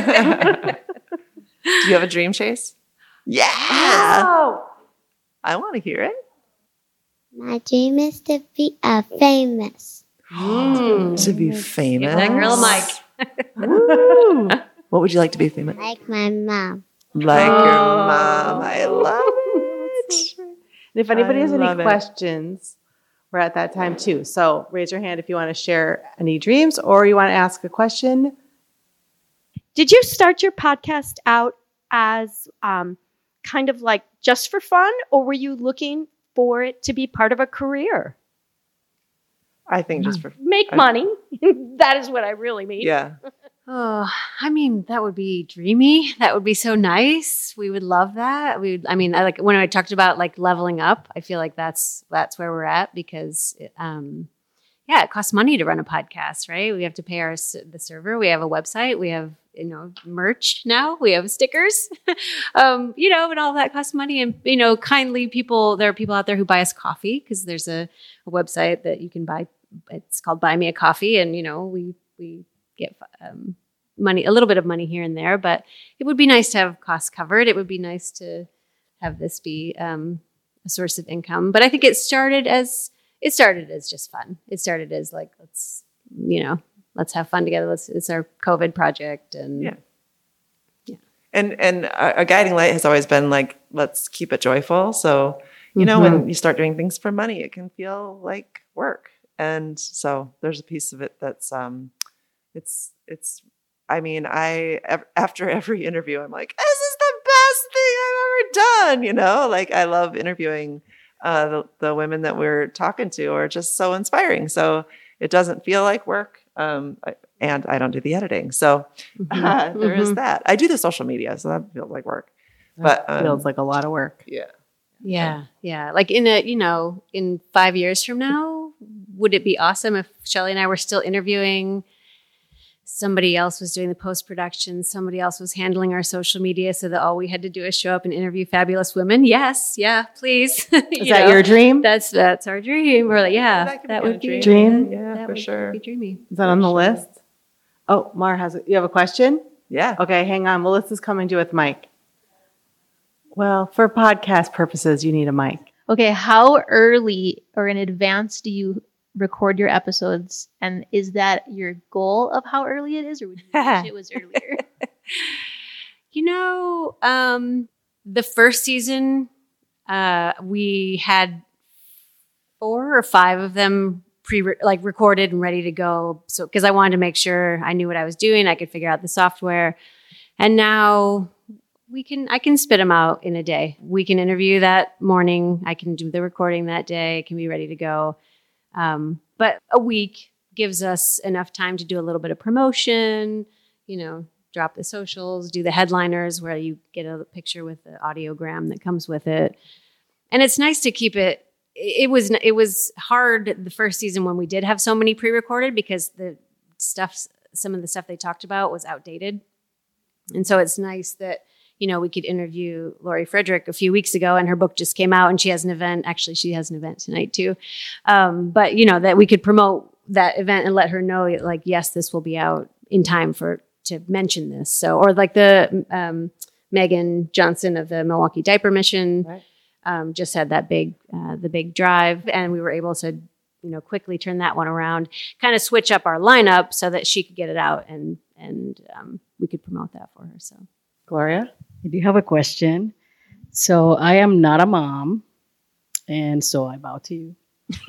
you have a dream, Chase? Yeah. Oh. I want to hear it. My dream is to be famous. To be famous. Give that girl a mic. Woo. What would you like to be famous? Like my mom. Like your mom. I love it. And if anybody has any love it. questions, we're at that time too. So raise your hand if you want to share any dreams or you want to ask a question. Did you start your podcast out as kind of like just for fun, or were you looking for it to be part of a career? I think just for Make money. That is what I really mean. yeah. Oh, I mean, that would be dreamy. That would be so nice. We would love that. I like when I talked about like leveling up, I feel like that's where we're at because, it costs money to run a podcast, right? We have to pay the server. We have a website. We have, merch now. We have stickers, and all that costs money. And, kindly there are people out there who buy us coffee because there's a website that you can buy. It's called Buy Me a Coffee. And, we get money, a little bit of money here and there, but it would be nice to have costs covered. It would be nice to have this be a source of income. But I think it started as just fun. It started as like, let's have fun together. It's our COVID project. And And a guiding light has always been like, let's keep it joyful. So, you know, when you start doing things for money, it can feel like work. And so there's a piece of it that's, after every interview, I'm like, this is the best thing I've ever done. You know, like I love interviewing the women that we're talking to are just so inspiring. So it doesn't feel like work. And I don't do the editing. So there is that. I do the social media. So that feels like work. But feels like a lot of work. Yeah. Yeah. Like in 5 years from now, would it be awesome if Shelly and I were still interviewing? Somebody else was doing the post-production. Somebody else was handling our social media so that all we had to do is show up and interview fabulous women. Yes. Yeah, please. Is that your dream? That's our dream. We're like, that would be a dream. Yeah, that for would sure. be dreamy. Is that on the list? Oh, Mar you have a question? Yeah. Okay, hang on. Melissa's coming to you with mic. Well, for podcast purposes, you need a mic. Okay, how early or in advance do you record your episodes? And is that your goal of how early it is, or would you wish it was earlier? The first season, we had 4 or 5 of them recorded and ready to go. So, because I wanted to make sure I knew what I was doing, I could figure out the software. And now I can spit them out in a day. We can interview that morning. I can do the recording that day. It can be ready to go. But a week gives us enough time to do a little bit of promotion, drop the socials, do the headliners where you get a picture with the audiogram that comes with it. And it's nice to keep it. It was hard the first season when we did have so many pre-recorded because some of the stuff they talked about was outdated. And so it's nice that, we could interview Lori Frederick a few weeks ago and her book just came out and she has an event. Actually, she has an event tonight too. But that we could promote that event and let her know like, yes, this will be out in time to mention this. So, or like the Megan Johnson of the Milwaukee Diaper Mission, right. Just had that the big drive and we were able to, quickly turn that one around, kind of switch up our lineup so that she could get it out and we could promote that for her. So Gloria? I do have a question. So I am not a mom, and so I bow to you.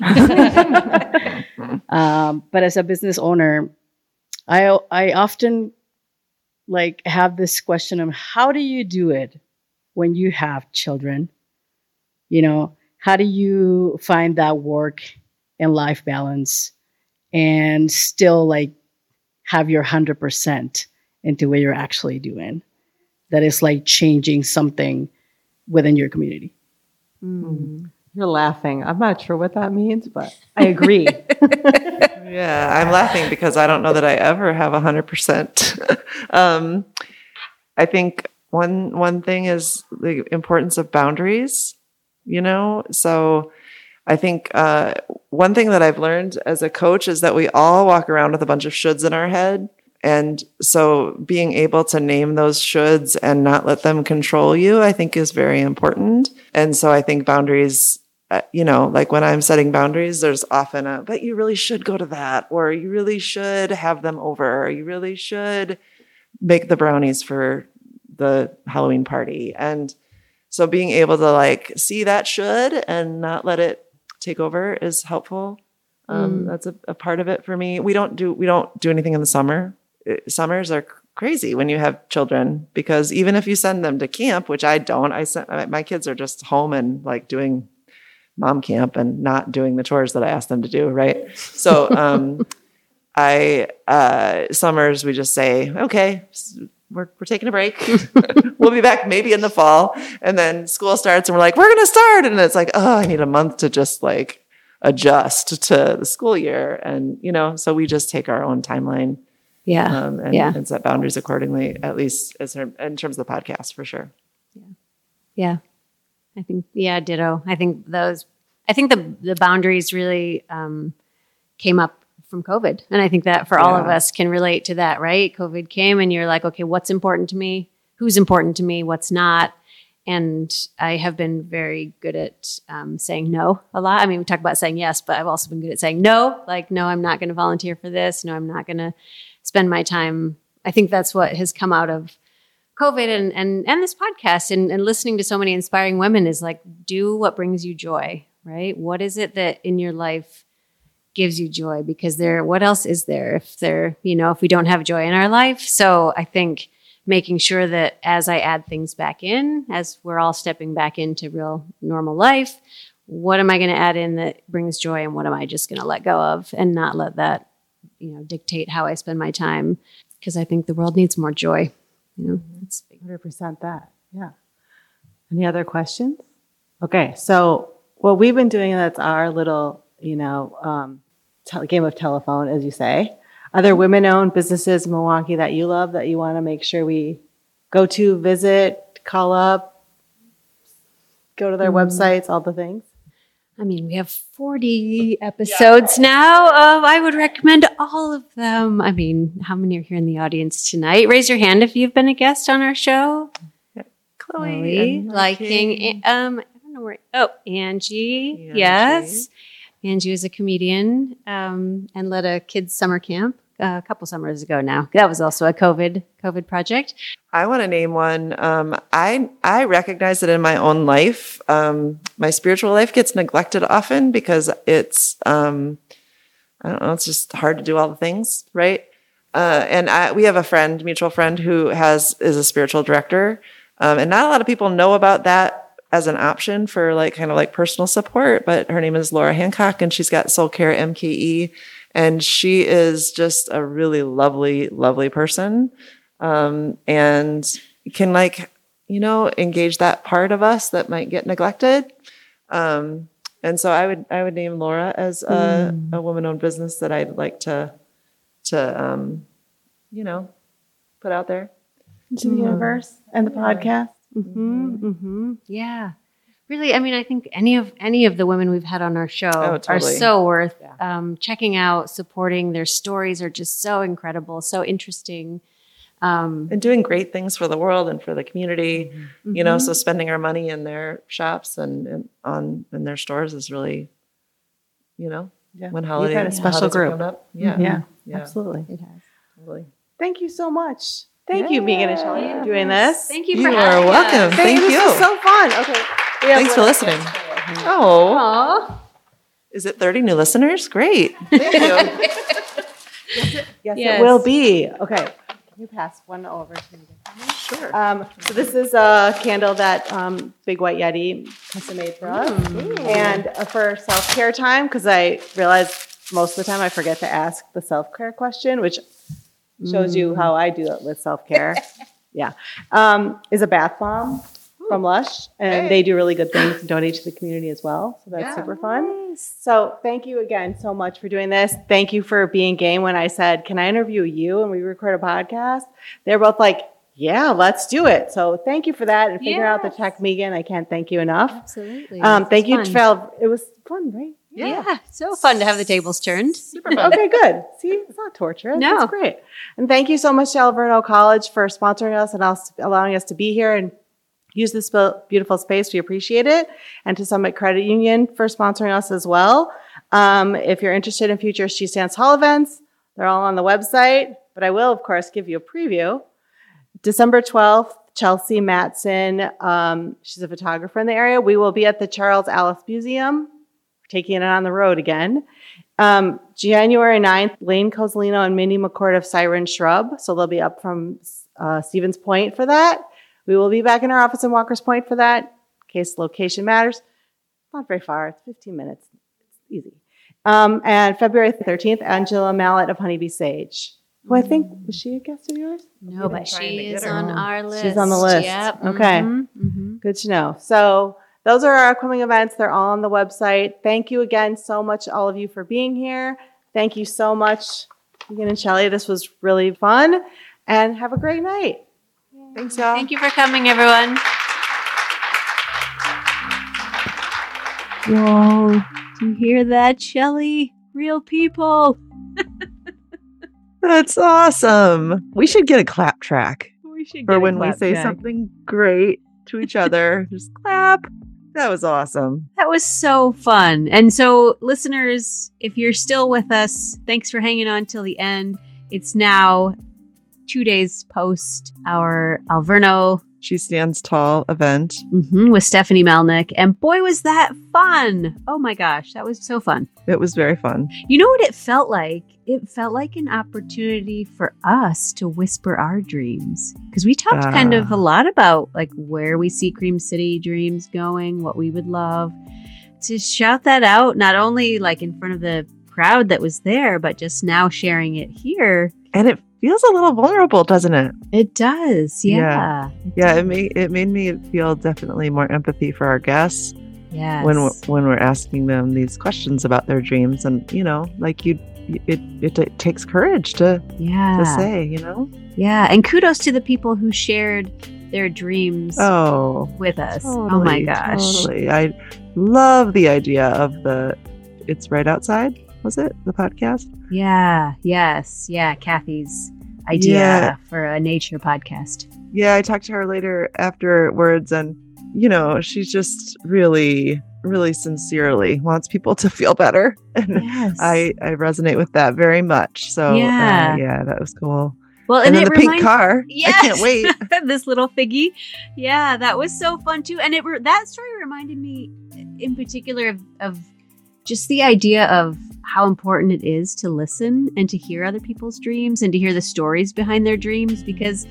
But as a business owner, I often have this question of how do you do it when you have children? How do you find that work and life balance and still have your 100% into what you're actually doing? That is changing something within your community. Mm-hmm. You're laughing. I'm not sure what that means, but I agree. Yeah, I'm laughing because I don't know that I ever have 100%. I think one thing is the importance of boundaries, So I think one thing that I've learned as a coach is that we all walk around with a bunch of shoulds in our head. And so being able to name those shoulds and not let them control you, I think is very important. And so I think boundaries, when I'm setting boundaries, there's often but you really should go to that, or you really should have them over, or you really should make the brownies for the Halloween party. And so being able to see that should and not let it take over is helpful. That's a part of it for me. We don't do anything in the summer. Summers are crazy when you have children because even if you send them to camp, which I don't, my kids are just home and doing mom camp and not doing the chores that I asked them to do. Right. So, summers, we just say, okay, we're taking a break. We'll be back maybe in the fall. And then school starts and we're like, we're going to start. And it's I need a month to just adjust to the school year. And, so we just take our own timeline. Yeah. And set boundaries accordingly, at least in terms of the podcast, for sure. Yeah. I think, ditto. I think the boundaries really came up from COVID. And I think that for all of us can relate to that, right? COVID came and you're like, okay, what's important to me? Who's important to me? What's not? And I have been very good at saying no a lot. I mean, we talk about saying yes, but I've also been good at saying no. No, I'm not going to volunteer for this. No, I'm not going to spend my time. I think that's what has come out of COVID and this podcast and listening to so many inspiring women is like, do what brings you joy, right? What is it that in your life gives you joy? Because what else is there if we don't have joy in our life? So I think making sure that as I add things back in, as we're all stepping back into real normal life, what am I going to add in that brings joy and what am I just going to let go of and not let that, dictate how I spend my time? Because I think the world needs more joy. It's 100% that. Yeah. Any other questions? Okay. So what we've been doing, that's our little, game of telephone, as you say. Are there women-owned businesses in Milwaukee that you love that you want to make sure we go to, visit, call up, go to their websites, all the things? I mean, we have 40 episodes now. I would recommend all of them. I mean, how many are here in the audience tonight? Raise your hand if you've been a guest on our show. Chloe, liking. I don't know where. Oh, Angie. Yes. Angie was a comedian and led a kids' summer camp a couple summers ago now. That was also a COVID project. I want to name one. I recognize that in my own life, my spiritual life gets neglected often because it's, I don't know, it's just hard to do all the things, right? And we have a mutual friend who is a spiritual director. And not a lot of people know about that as an option for kind of personal support, but her name is Laura Hancock and she's got Soul Care MKE. And she is just a really lovely, lovely person. And can engage that part of us that might get neglected. And so I would name Laura as a woman-owned business that I'd like to put out there into the universe and the podcast. Yeah. Really, I mean, I think any of the women we've had on our show are so worth checking out, supporting. Their stories are just so incredible, so interesting. And doing great things for the world and for the community, so spending our money in their shops and in their stores is really, when holidays. You've had a special group. Coming up. Yeah, absolutely. It has. Totally. Thank you so much. Thank you, Megan and Shelley, for doing this. Thank you for having us. You are welcome. Thank you. This is so fun. Okay. Thanks for listening. Oh. Is it 30 new listeners? Great. Thank you. Yes, it will be. Okay. Can you pass one over to me? Sure. So this is a candle that Big White Yeti custom made for us. And for self-care time, because I realize most of the time I forget to ask the self-care question, which shows you how I do it with self-care. Yeah. Is a bath bomb from Lush. And they do really good things and donate to the community as well. So that's super fun. So thank you again so much for doing this. Thank you for being game when I said, can I interview you and we record a podcast? They're both like, yeah, let's do it. So thank you for that. And figuring out the tech, Megan. I can't thank you enough. Absolutely. Thank you, Travel. It was fun, right? Yeah, so fun to have the tables turned. Super fun. Okay, good. See, it's not torture. No. It's great. And thank you so much to Alverno College for sponsoring us and allowing us to be here and use this beautiful space. We appreciate it. And to Summit Credit Union for sponsoring us as well. If you're interested in future She Stands Hall events, they're all on the website. But I will, of course, give you a preview. December 12th, Chelsea Matson. She's a photographer in the area. We will be at the Charles Alice Museum. Taking it on the road again. January 9th, Lane Cosolino and Mindy McCord of Siren Shrub. So they'll be up from Stevens Point for that. We will be back in our office in Walker's Point for that, in case location matters. Not very far. It's 15 minutes. It's easy. And February 13th, Angela Mallet of Honeybee Sage, who I think, was she a guest of yours? No, but she is on our list. She's on the list. Yep. Okay. Good to know. So those are our upcoming events. They're all on the website. Thank you again so much, all of you, for being here. Thank you so much, Megan and Shelley. This was really fun. And have a great night. Thanks, y'all. Thank you for coming, everyone. Whoa. Do you hear that, Shelley? Real people. That's awesome. We should get a clap track. We should for when we say something great to each other. Just clap. That was awesome. That was so fun. And so, listeners, if you're still with us, thanks for hanging on till the end. It's now 2 days post our Alverno She Stands Tall event. with Stephanie Melnick. And boy, was that fun. Oh my gosh, that was so fun. It was very fun. You know what it felt like? It felt like an opportunity for us to whisper our dreams. Because we talked kind of a lot about like where we see Cream City Dreams going, what we would love. To shout that out, not only like in front of the crowd that was there, but just now sharing it here. And it feels a little vulnerable, doesn't it? It does. Yeah. It made me feel definitely more empathy for our guests. Yes. When we're asking them these questions about their dreams, and like it takes courage to say, Yeah, and kudos to the people who shared their dreams with us. Totally, oh my gosh. Totally. I love the idea of It's Right Outside, was it? The podcast? Yeah, yes. Yeah, Kathy's idea for a nature podcast. Yeah, I talked to her later afterwards, and she's just really, really sincerely wants people to feel better. And I resonate with that very much. So that was cool. Well, and then the pink car. Yes. I can't wait. This little figgy. Yeah, that was so fun too. And that story reminded me in particular of just the idea of how important it is to listen and to hear other people's dreams and to hear the stories behind their dreams. Because,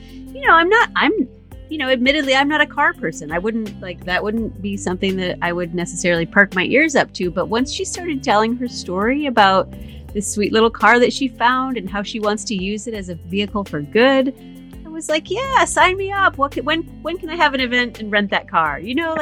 admittedly, I'm not a car person. I wouldn't that wouldn't be something that I would necessarily perk my ears up to. But once she started telling her story about this sweet little car that she found and how she wants to use it as a vehicle for good, I was like, yeah, sign me up. When can I have an event and rent that car?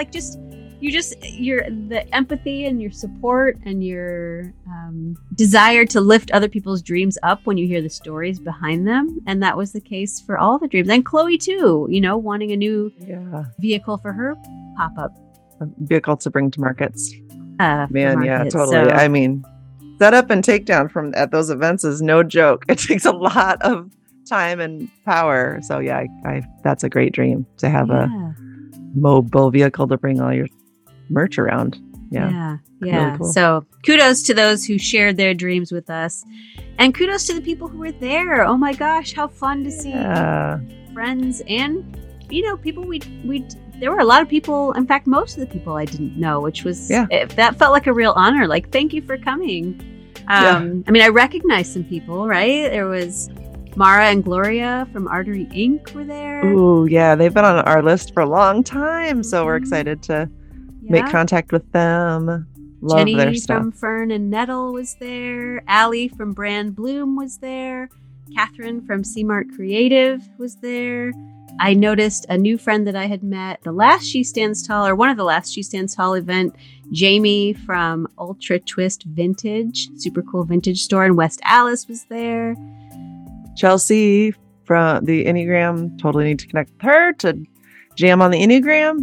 You're the empathy and your support and your desire to lift other people's dreams up when you hear the stories behind them. And that was the case for all the dreams. And Chloe too, wanting a new vehicle for her pop-up. A vehicle to bring to markets. Markets, totally. So. I mean, setup and takedown at those events is no joke. It takes a lot of time and power. So that's a great dream to have a mobile vehicle to bring all your merch around. Yeah. Really cool. So kudos to those who shared their dreams with us, and kudos to the people who were there. Oh my gosh, how fun to see friends and people we there were a lot of people. In fact, most of the people I didn't know, which was that felt like a real honor. Like, thank you for coming. I mean, I recognized some people, right? There was Mara and Gloria from Artery Inc. were there. Ooh, yeah, they've been on our list for a long time, so we're excited to make contact with them. Love Jenny their stuff. from Fern and Nettle was there. Allie from Brand Bloom was there. Catherine from C-Mart Creative was there. I noticed a new friend that I had met the last She Stands Tall, or one of the last She Stands Tall event, Jamie from Ultra Twist Vintage, super cool vintage store in West Allis was there. Chelsea from the Enneagram, totally need to connect with her to jam on the Enneagram.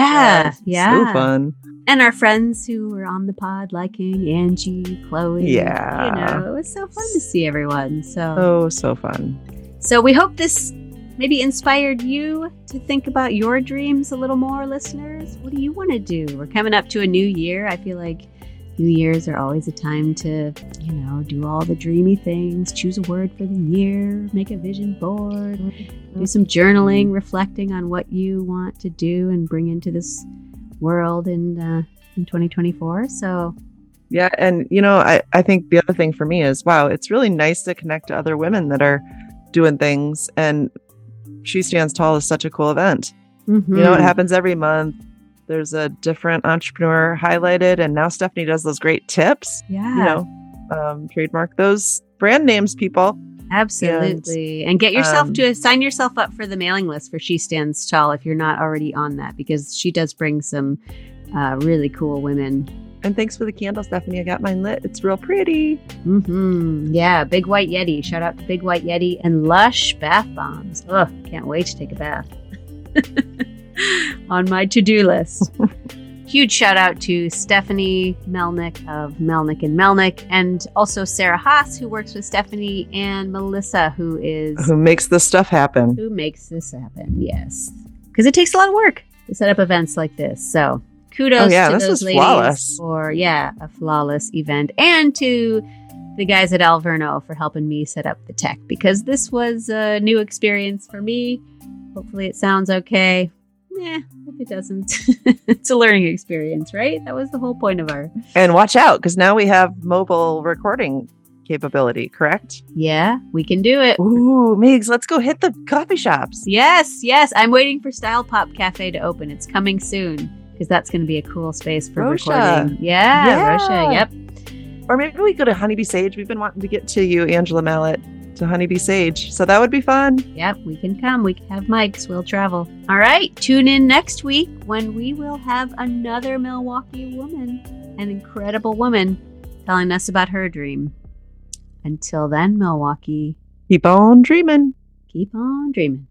So fun. And our friends who were on the pod, liking Angie, Chloe. Yeah. It was so fun to see everyone. So fun. So we hope this maybe inspired you to think about your dreams a little more, listeners. What do you want to do? We're coming up to a new year. I feel like New Year's are always a time to, do all the dreamy things, choose a word for the year, make a vision board, do some journaling, reflecting on what you want to do and bring into this world in 2024. So yeah, and I think the other thing for me is, wow, it's really nice to connect to other women that are doing things, and She Stands Tall is such a cool event. Mm-hmm. It happens every month. There's a different entrepreneur highlighted, and now Stephanie does those great tips. Yeah. Trademark those brand names, people. Absolutely. And get yourself to sign yourself up for the mailing list for She Stands Tall if you're not already on that, because she does bring some really cool women. And thanks for the candle, Stephanie. I got mine lit. It's real pretty. Mm-hmm. Yeah, Big White Yeti. Shout out to Big White Yeti and Lush Bath Bombs. Ugh, can't wait to take a bath. On my to-do list. Huge shout out to Stephanie Melnick of Melnick & Melnick, and also Sarah Haas, who works with Stephanie, and Melissa, who makes this stuff happen. Who makes this happen, yes. Because it takes a lot of work to set up events like this. So kudos to those ladies flawless. for a flawless event, and to the guys at Alverno for helping me set up the tech, because this was a new experience for me. Hopefully it sounds okay. If it doesn't, it's a learning experience, right? That was the whole point of our... And watch out, because now we have mobile recording capability, correct? Yeah, we can do it. Ooh, Migs, let's go hit the coffee shops. Yes. I'm waiting for Style Pop Cafe to open. It's coming soon, because that's going to be a cool space for recording. Yeah, Rosha, yep. Or maybe we go to Honeybee Sage. We've been wanting to get to you, Angela Mallet, to Honeybee Sage. So that would be fun. Yep, we can come. We can have mics. We'll travel. All right, tune in next week when we will have another Milwaukee woman, an incredible woman, telling us about her dream. Until then, Milwaukee, keep on dreaming. Keep on dreaming.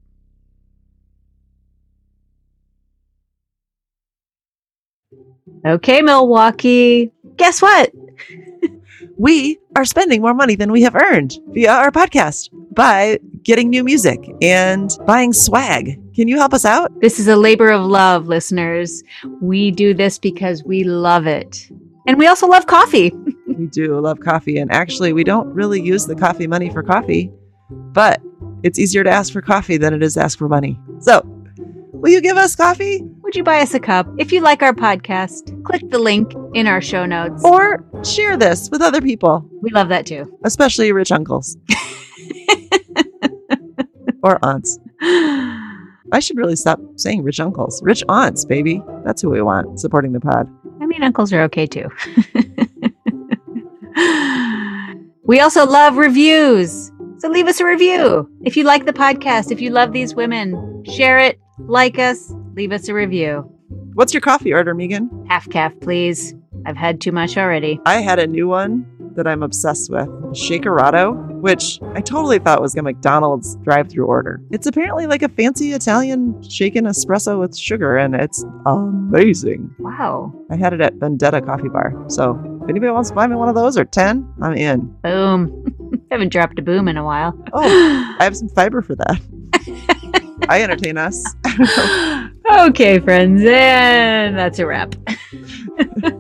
Okay, Milwaukee. Guess what? We are spending more money than we have earned via our podcast by getting new music and buying swag. Can you help us out? This is a labor of love, listeners. We do this because we love it. And we also love coffee. We do love coffee. And actually, we don't really use the coffee money for coffee, but it's easier to ask for coffee than it is to ask for money. So, will you give us coffee? Would you buy us a cup? If you like our podcast, click the link in our show notes. Or share this with other people. We love that too. Especially rich uncles. Or aunts. I should really stop saying rich uncles. Rich aunts, baby. That's who we want supporting the pod. I mean, uncles are okay too. We also love reviews. So leave us a review. If you like the podcast, if you love these women, share it, like us, leave us a review. What's your coffee order, Megan? Half calf, please. I've had too much already. I had a new one that I'm obsessed with, Shakerado, which I totally thought was a McDonald's drive-through order. It's apparently like a fancy Italian shaken espresso with sugar, and it's amazing. Wow. I had it at Vendetta Coffee Bar. So if anybody wants to buy me one of those or 10, I'm in. Boom. Haven't dropped a boom in a while. Oh, I have some fiber for that. I entertain us. Okay, friends, and that's a wrap.